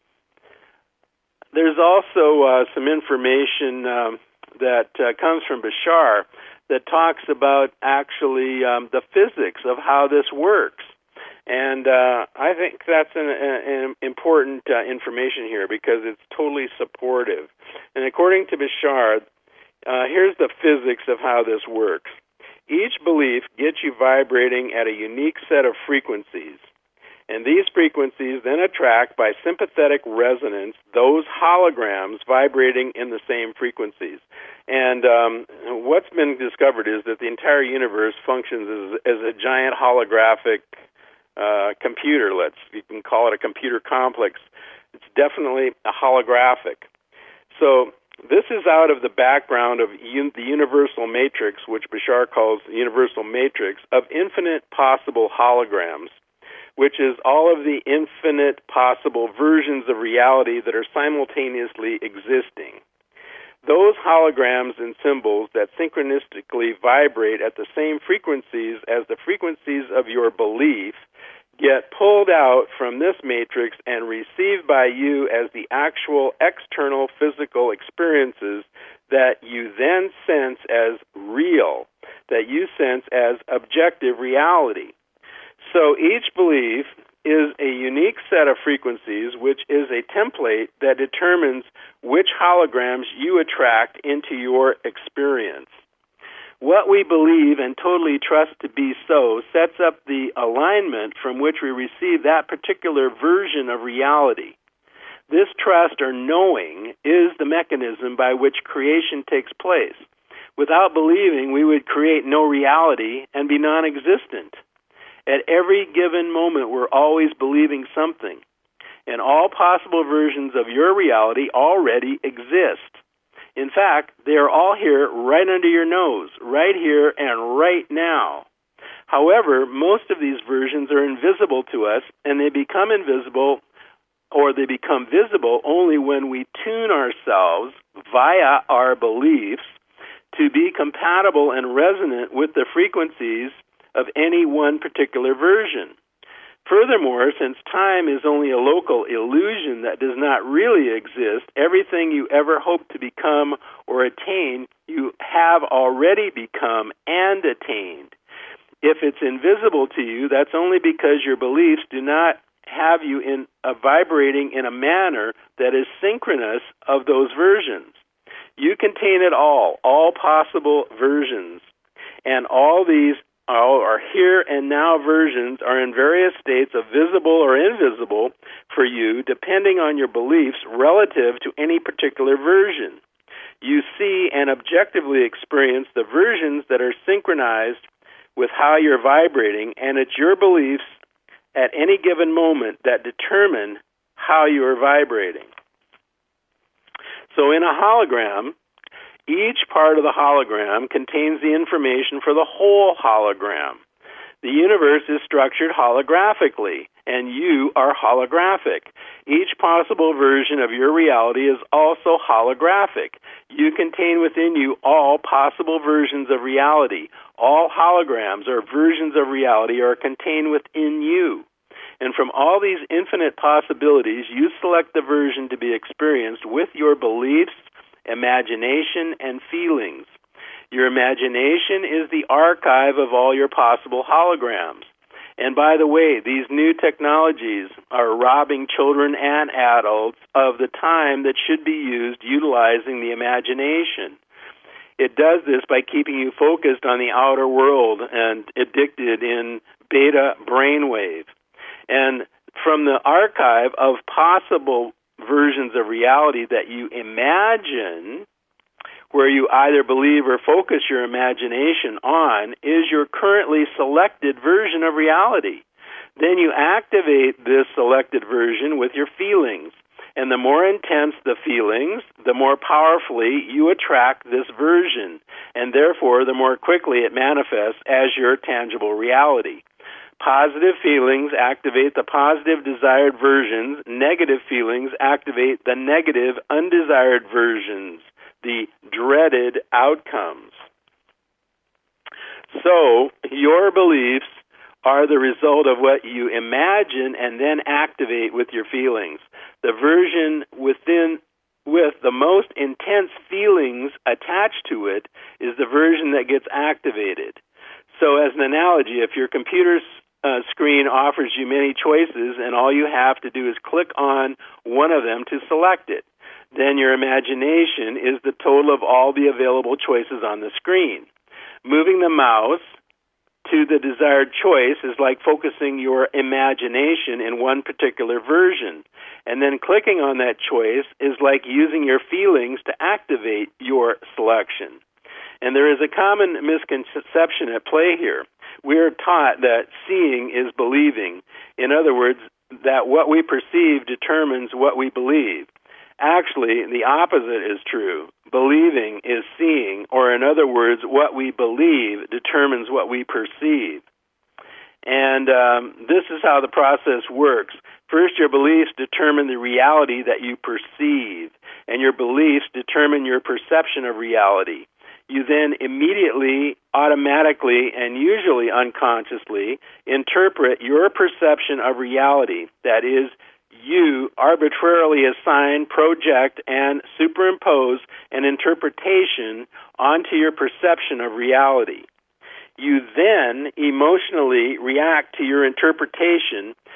there's also uh, some information um, that uh, comes from Bashar that talks about actually um, the physics of how this works. And uh, I think that's an, an important uh, information here because it's totally supportive. And according to Bashar, uh, here's the physics of how this works. Each belief gets you vibrating at a unique set of frequencies. And these frequencies then attract by sympathetic resonance those holograms vibrating in the same frequencies. And um, what's been discovered is that the entire universe functions as, as a giant holographic Uh, computer, let's, you can call it a computer complex. It's definitely a holographic. So this is out of the background of un- the universal matrix, which Bashar calls the universal matrix, of infinite possible holograms, which is all of the infinite possible versions of reality that are simultaneously existing. Those holograms and symbols that synchronistically vibrate at the same frequencies as the frequencies of your belief get pulled out from this matrix and received by you as the actual external physical experiences that you then sense as real, that you sense as objective reality. So each belief is a unique set of frequencies, which is a template that determines which holograms you attract into your experience. What we believe and totally trust to be so sets up the alignment from which we receive that particular version of reality. This trust or knowing is the mechanism by which creation takes place. Without believing, we would create no reality and be non-existent. At every given moment, we're always believing something, and all possible versions of your reality already exist. In fact, they are all here right under your nose, right here and right now. However, most of these versions are invisible to us, and they become invisible or they become visible only when we tune ourselves via our beliefs to be compatible and resonant with the frequencies of any one particular version. Furthermore, since time is only a local illusion that does not really exist, everything you ever hope to become or attain, you have already become and attained. If it's invisible to you, that's only because your beliefs do not have you in uh, vibrating in a manner that is synchronous of those versions. You contain it all, all possible versions, and all these all are here and now versions are in various states of visible or invisible for you, depending on your beliefs relative to any particular version. You see and objectively experience the versions that are synchronized with how you're vibrating, and it's your beliefs at any given moment that determine how you are vibrating. So in a hologram, each part of the hologram contains the information for the whole hologram. The universe is structured holographically, and you are holographic. Each possible version of your reality is also holographic. You contain within you all possible versions of reality. All holograms or versions of reality are contained within you. And from all these infinite possibilities, you select the version to be experienced with your beliefs, imagination, and feelings. Your imagination is the archive of all your possible holograms. And by the way, these new technologies are robbing children and adults of the time that should be used utilizing the imagination. It does this by keeping you focused on the outer world and addicted in beta brainwave. And from the archive of possible versions of reality that you imagine, where you either believe or focus your imagination on, is your currently selected version of reality. Then you activate this selected version with your feelings. And the more intense the feelings, the more powerfully you attract this version. And therefore, the more quickly it manifests as your tangible reality. Positive feelings activate the positive desired versions. Negative feelings activate the negative undesired versions, the dreaded outcomes. So, your beliefs are the result of what you imagine and then activate with your feelings. The version within with the most intense feelings attached to it is the version that gets activated. So as an analogy, if your computer's uh, screen offers you many choices and all you have to do is click on one of them to select it, then your imagination is the total of all the available choices on the screen. Moving the mouse to the desired choice is like focusing your imagination in one particular version. And then clicking on that choice is like using your feelings to activate your selection. And there is a common misconception at play here. We are taught that seeing is believing. In other words, that what we perceive determines what we believe. Actually, the opposite is true. Believing is seeing, or in other words, what we believe determines what we perceive. And um, this is how the process works. First, your beliefs determine the reality that you perceive, and your beliefs determine your perception of reality. You then immediately, automatically, and usually unconsciously interpret your perception of reality, that is, you arbitrarily assign, project, and superimpose an interpretation onto your perception of reality. You then emotionally react to your interpretation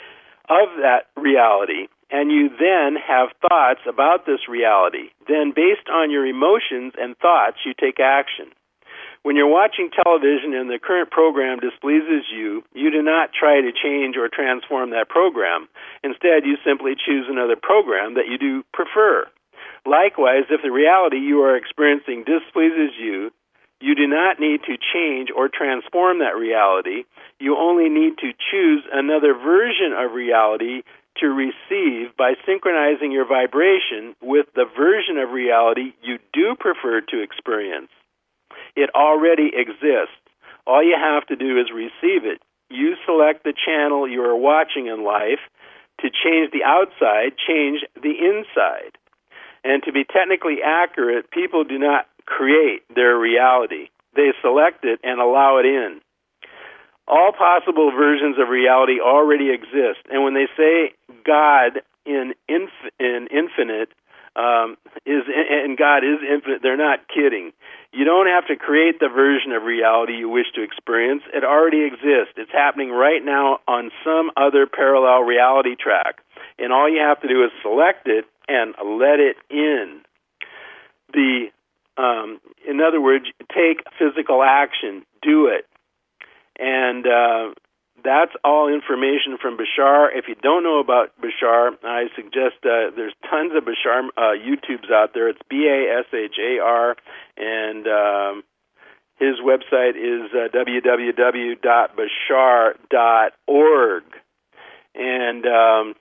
of that reality, and you then have thoughts about this reality. Then, based on your emotions and thoughts, you take action. When you're watching television and the current program displeases you, you do not try to change or transform that program. Instead, you simply choose another program that you do prefer. Likewise, if the reality you are experiencing displeases you, you do not need to change or transform that reality. You only need to choose another version of reality to receive by synchronizing your vibration with the version of reality you do prefer to experience. It already exists. All you have to do is receive it. You select the channel you are watching in life. To change the outside, change the inside. And to be technically accurate, people do not create their reality. They select it and allow it in. All possible versions of reality already exist. And when they say God in, inf- in infinite, um, is and God is infinite, they're not kidding. You don't have to create the version of reality you wish to experience. It already exists. It's happening right now on some other parallel reality track. And all you have to do is select it and let it in. The, um, in other words, take physical action. Do it. And uh, that's all information from Bashar. If you don't know about Bashar, I suggest uh, there's tons of Bashar uh, YouTubes out there. It's B A S H A R, and um, his website is uh, w w w dot bashar dot org. And um,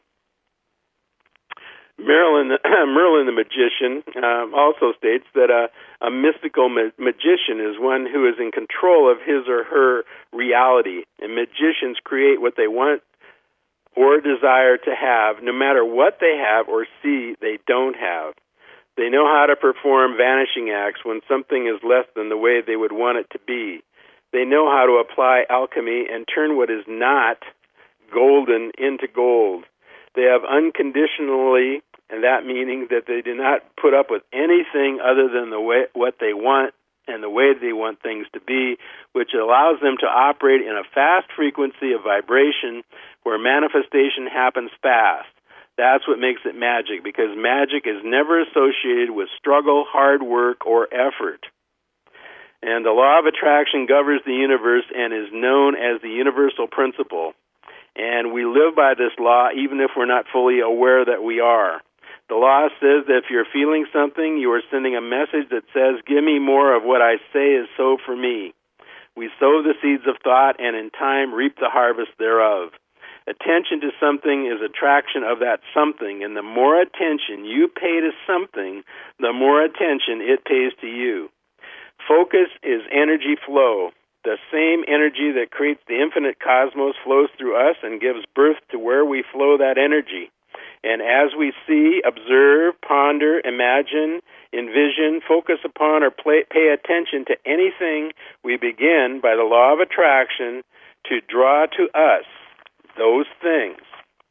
Merlin, Merlin the magician um, also states that a, a mystical ma- magician is one who is in control of his or her reality. And magicians create what they want or desire to have, no matter what they have or see they don't have. They know how to perform vanishing acts when something is less than the way they would want it to be. They know how to apply alchemy and turn what is not golden into gold. They have unconditionally, and that meaning that they do not put up with anything other than the way what they want and the way they want things to be, which allows them to operate in a fast frequency of vibration where manifestation happens fast. That's what makes it magic, because magic is never associated with struggle, hard work, or effort. And the law of attraction governs the universe and is known as the universal principle. And we live by this law even if we're not fully aware that we are. The law says that if you're feeling something, you are sending a message that says, give me more of what I say is so for me. We sow the seeds of thought and in time reap the harvest thereof. Attention to something is attraction of that something, and the more attention you pay to something, the more attention it pays to you. Focus is energy flow. The same energy that creates the infinite cosmos flows through us and gives birth to where we flow that energy. And as we see, observe, ponder, imagine, envision, focus upon, or play, pay attention to anything, we begin, by the law of attraction, to draw to us those things.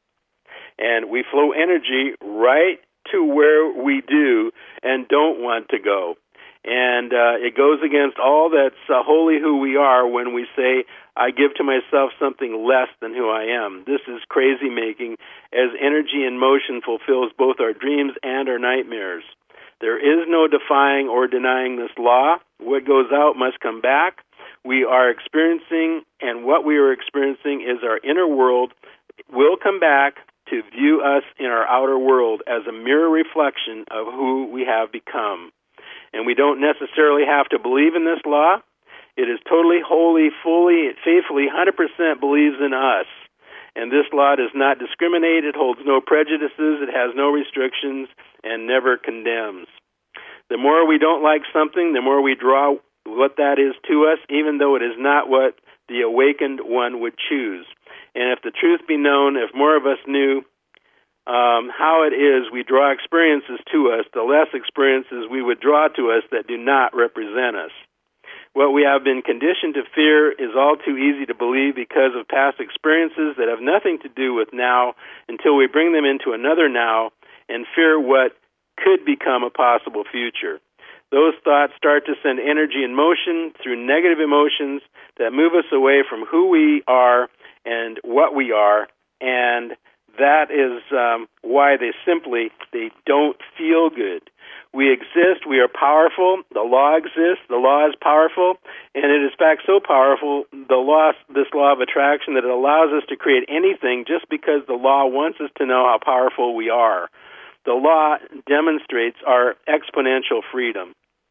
And we flow energy right to where we do and don't want to go. And uh, it goes against all that's uh, wholly who we are when we say, I give to myself something less than who I am. This is crazy making, as energy in motion fulfills both our dreams and our nightmares. There is no defying or denying this law. What goes out must come back. We are experiencing, and what we are experiencing is our inner world will come back to view us in our outer world as a mirror reflection of who we have become. And we don't necessarily have to believe in this law. It is totally, wholly, fully, faithfully, one hundred percent believes in us. And this law does not discriminate. It holds no prejudices. It has no restrictions and never condemns. The more we don't like something, the more we draw what that is to us, even though it is not what the awakened one would choose. And if the truth be known, if more of us knew um, how it is we draw experiences to us, the less experiences we would draw to us that do not represent us. What we have been conditioned to fear is all too easy to believe because of past experiences that have nothing to do with now until we bring them into another now and fear what could become a possible future. Those thoughts start to send energy in motion through negative emotions that move us away from who we are and what we are, and that is um, why they simply, they don't feel good. We exist, we are powerful, the law exists, the law is powerful, and it is in fact so powerful, the law, this law of attraction, that it allows us to create anything just because the law wants us to know how powerful we are. The law demonstrates our exponential freedom.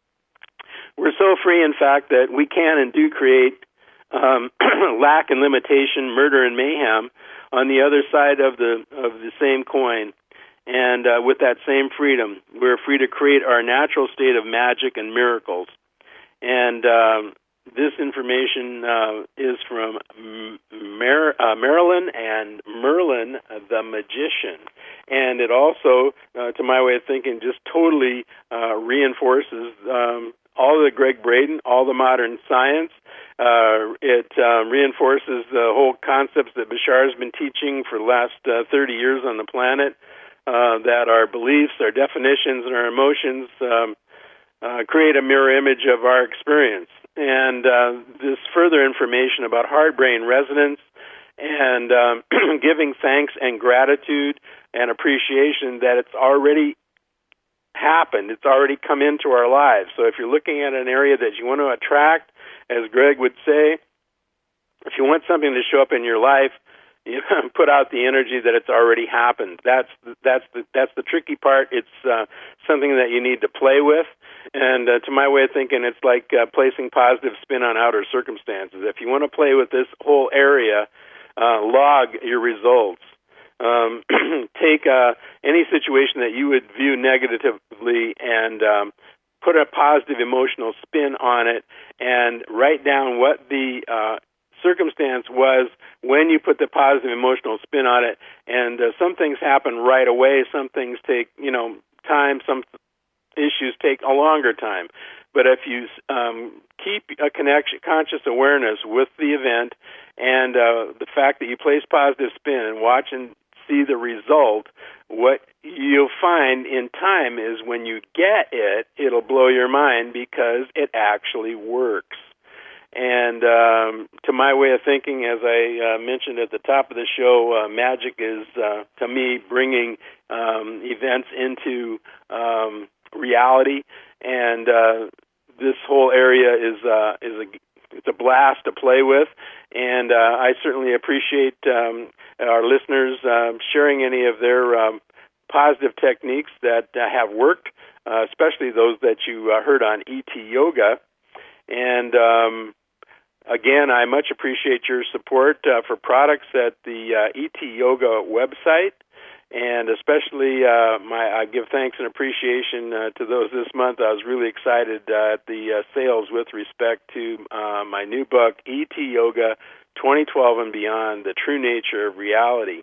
We're so free, in fact, that we can and do create um, lack and limitation, murder and mayhem on the other side of the of the same coin. And uh, with that same freedom, we're free to create our natural state of magic and miracles. And um, this information uh, is from Mar- uh, Marilyn and Merlin, the magician. And it also, uh, to my way of thinking, just totally uh, reinforces um, all the Gregg Braden, all the modern science. Uh, it um, reinforces the whole concepts that Bashar has been teaching for the last uh, thirty years on the planet. Uh, that our beliefs, our definitions, and our emotions um, uh, create a mirror image of our experience. And uh, this further information about heart-brain resonance and um, giving thanks and gratitude and appreciation that it's already happened, it's already come into our lives. So if you're looking at an area that you want to attract, as Greg would say, if you want something to show up in your life, you know, put out the energy that it's already happened. That's the, that's the that's the tricky part. It's uh, something that you need to play with, and uh, to my way of thinking, it's like uh, placing positive spin on outer circumstances. If you want to play with this whole area, uh, log your results. Um, take uh, any situation that you would view negatively and um, put a positive emotional spin on it, and write down what the uh, circumstance was when you put the positive emotional spin on it. And uh, some things happen right away, some things take, you know, time, some issues take a longer time. But if you um, keep a connection, conscious awareness with the event, and uh, the fact that you place positive spin and watch and see the result, what you'll find in time is when you get it, it'll blow your mind because it actually works. And um, to my way of thinking, as I uh, mentioned at the top of the show, uh, magic is, uh, to me, bringing um, events into um, reality. And uh, this whole area is uh, is a it's a blast to play with. And uh, I certainly appreciate um, our listeners um, sharing any of their um, positive techniques that uh, have worked, uh, especially those that you uh, heard on E T Yoga. And um, again, I much appreciate your support uh, for products at the uh, E T Yoga website, and especially uh, my I give thanks and appreciation uh, to those this month. I was really excited uh, at the uh, sales with respect to uh, my new book, E T Yoga twenty twelve and Beyond, The True Nature of Reality.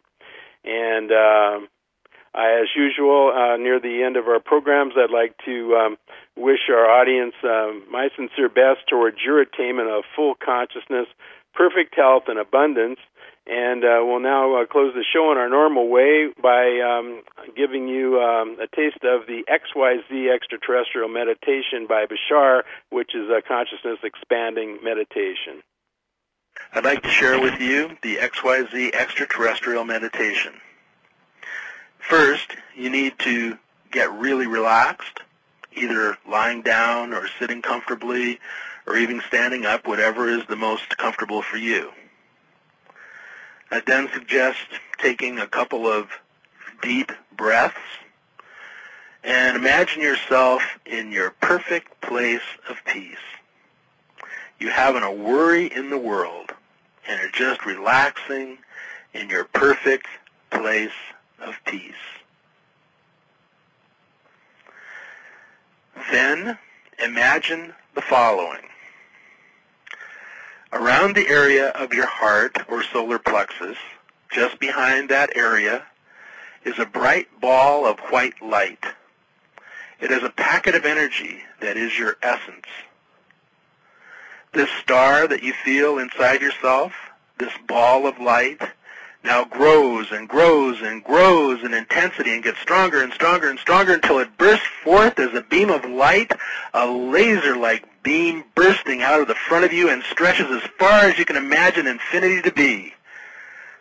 And uh, I, as usual, uh, near the end of our programs, I'd like to um, wish our audience um, my sincere best towards your attainment of full consciousness, perfect health, and abundance. And uh, we'll now uh, close the show in our normal way by um, giving you um, a taste of the X Y Z Extraterrestrial Meditation by Bashar, which is a consciousness expanding meditation. I'd like to share with you the X Y Z Extraterrestrial Meditation. First, you need to get really relaxed, either lying down or sitting comfortably or even standing up, whatever is the most comfortable for you. I then suggest taking a couple of deep breaths and imagine yourself in your perfect place of peace. You haven't a worry in the world and are just relaxing in your perfect place of peace. Then imagine the following. Around the area of your heart or solar plexus, just behind that area, is a bright ball of white light. It is a packet of energy that is your essence. This star that you feel inside yourself, this ball of light, now grows and grows and grows in intensity and gets stronger and stronger and stronger until it bursts forth as a beam of light, a laser-like beam bursting out of the front of you and stretches as far as you can imagine infinity to be.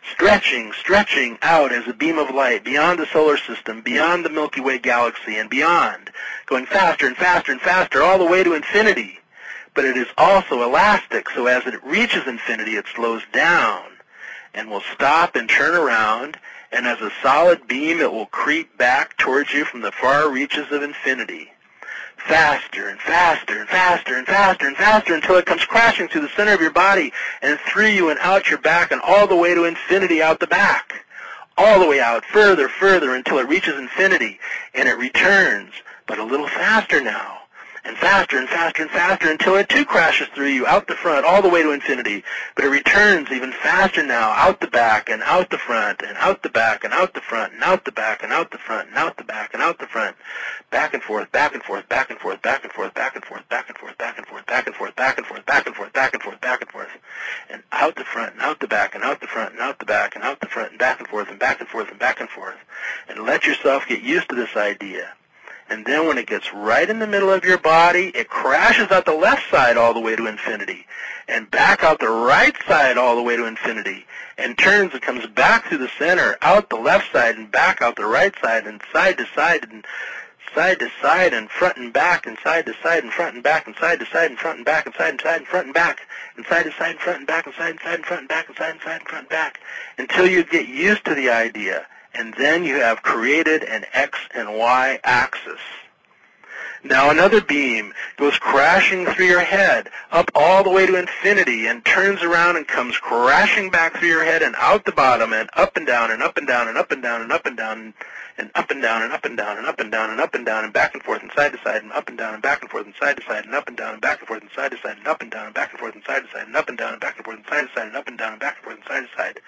stretching, stretching out as a beam of light beyond the solar system, beyond the Milky Way galaxy, and beyond, going faster and faster and faster all the way to infinity. But it is also elastic, so as it reaches infinity, it slows down and will stop and turn around, and as a solid beam, it will creep back towards you from the far reaches of infinity. Faster and faster and faster and faster and faster until it comes crashing through the center of your body and through you and out your back and all the way to infinity out the back. All the way out, further, further, until it reaches infinity, and it returns, but a little faster now. And faster and faster and faster until it too crashes through you, out the front, all the way to infinity. But it returns even faster now, out the back and out the front, and out the back and out the front, and out the back and out the front, and out the back and out the front. Back and forth, back and forth, back and forth, back and forth, back and forth, back and forth, back and forth, back and forth, back and forth, back and forth, back and forth, back and forth. And out the front, and out the back, and out the front, and out the back, and out the front, and back and forth, and back and forth, and back and forth. And let yourself get used to this idea. And then when it gets right in the middle of your body, it crashes out the left side all the way to infinity, and back out the right side all the way to infinity, and turns and comes back through the center, out the left side, and back out the right side, and side to side, and side to side, and front and back, and side to side, and front and back, and side to side, and front and back, and side and side, and front and back, and side to side, and front and back, and side and side, and front and back, and side and side, and front and back, until you get used to the idea. And then you have created an X and Y axis. Now another beam goes crashing through your head, up all the way to infinity, and turns around and comes crashing back through your head and out the bottom, and up and down, and up and down, and up and down, and up and down, and up and down, and up and down, and up and down, and up and down, and back and forth, and side to side, and up and down, and back and forth, and side to side, and up and down, and back and forth, and side to side, and up and down, and back and forth, and side to side, and up and down, and back and forth, and side to side, and up and down, and back and forth, and side to side.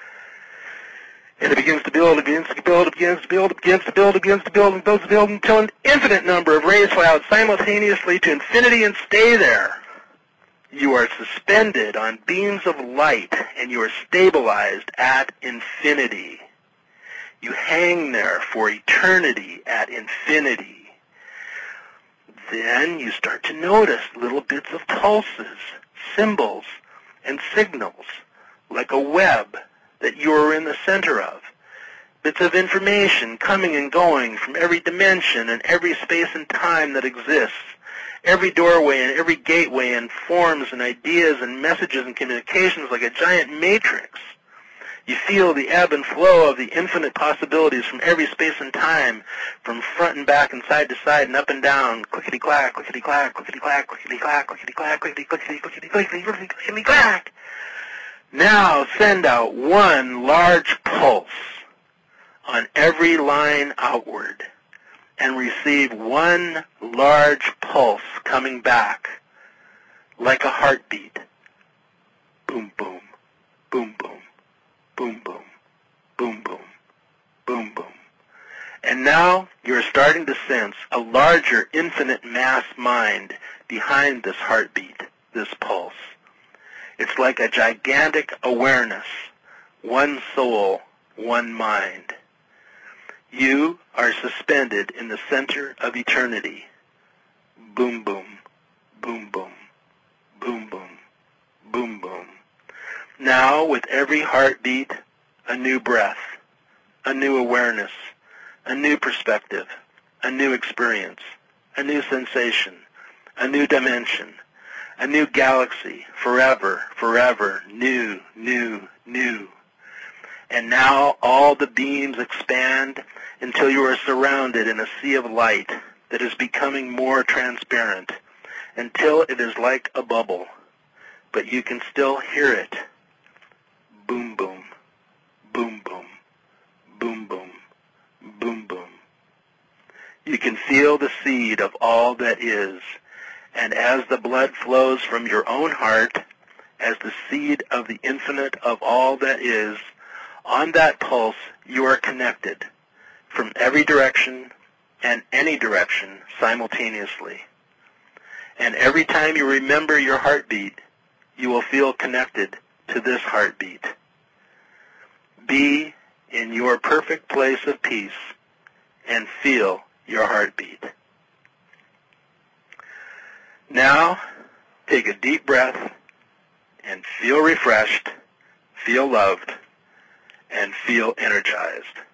And it begins to build, it begins to build, it begins to build, it begins to build, it begins to build, and builds to build until an infinite number of rays fly out simultaneously to infinity and stay there. You are suspended on beams of light, and you are stabilized at infinity. You hang there for eternity at infinity. Then you start to notice little bits of pulses, symbols, and signals, like a web that you are in the center of. Bits of information coming and going from every dimension and every space and time that exists. Every doorway and every gateway and forms and ideas and messages and communications like a giant matrix. You feel the ebb and flow of the infinite possibilities from every space and time, from front and back and side to side and up and down, clickety-clack, clickety-clack, clickety-clack, clickety-clack, clickety-clack, clickety-clickety, clickety-clickety, clickety-clack. Now send out one large pulse on every line outward, and receive one large pulse coming back like a heartbeat. Boom, boom, boom, boom, boom, boom, boom, boom, boom, boom. And now you're starting to sense a larger infinite mass mind behind this heartbeat, this pulse. It's like a gigantic awareness, one soul, one mind. You are suspended in the center of eternity. Boom, boom, boom, boom, boom, boom, boom, boom. Now, with every heartbeat, a new breath, a new awareness, a new perspective, a new experience, a new sensation, a new dimension, a new galaxy, forever, forever, new, new, new. And now all the beams expand until you are surrounded in a sea of light that is becoming more transparent, until it is like a bubble, but you can still hear it. Boom, boom, boom, boom, boom, boom, boom, boom. You can feel the seed of all that is. And as the blood flows from your own heart, as the seed of the infinite of all that is, on that pulse you are connected from every direction and any direction simultaneously. And every time you remember your heartbeat, you will feel connected to this heartbeat. Be in your perfect place of peace and feel your heartbeat. Now, take a deep breath and feel refreshed, feel loved, and feel energized.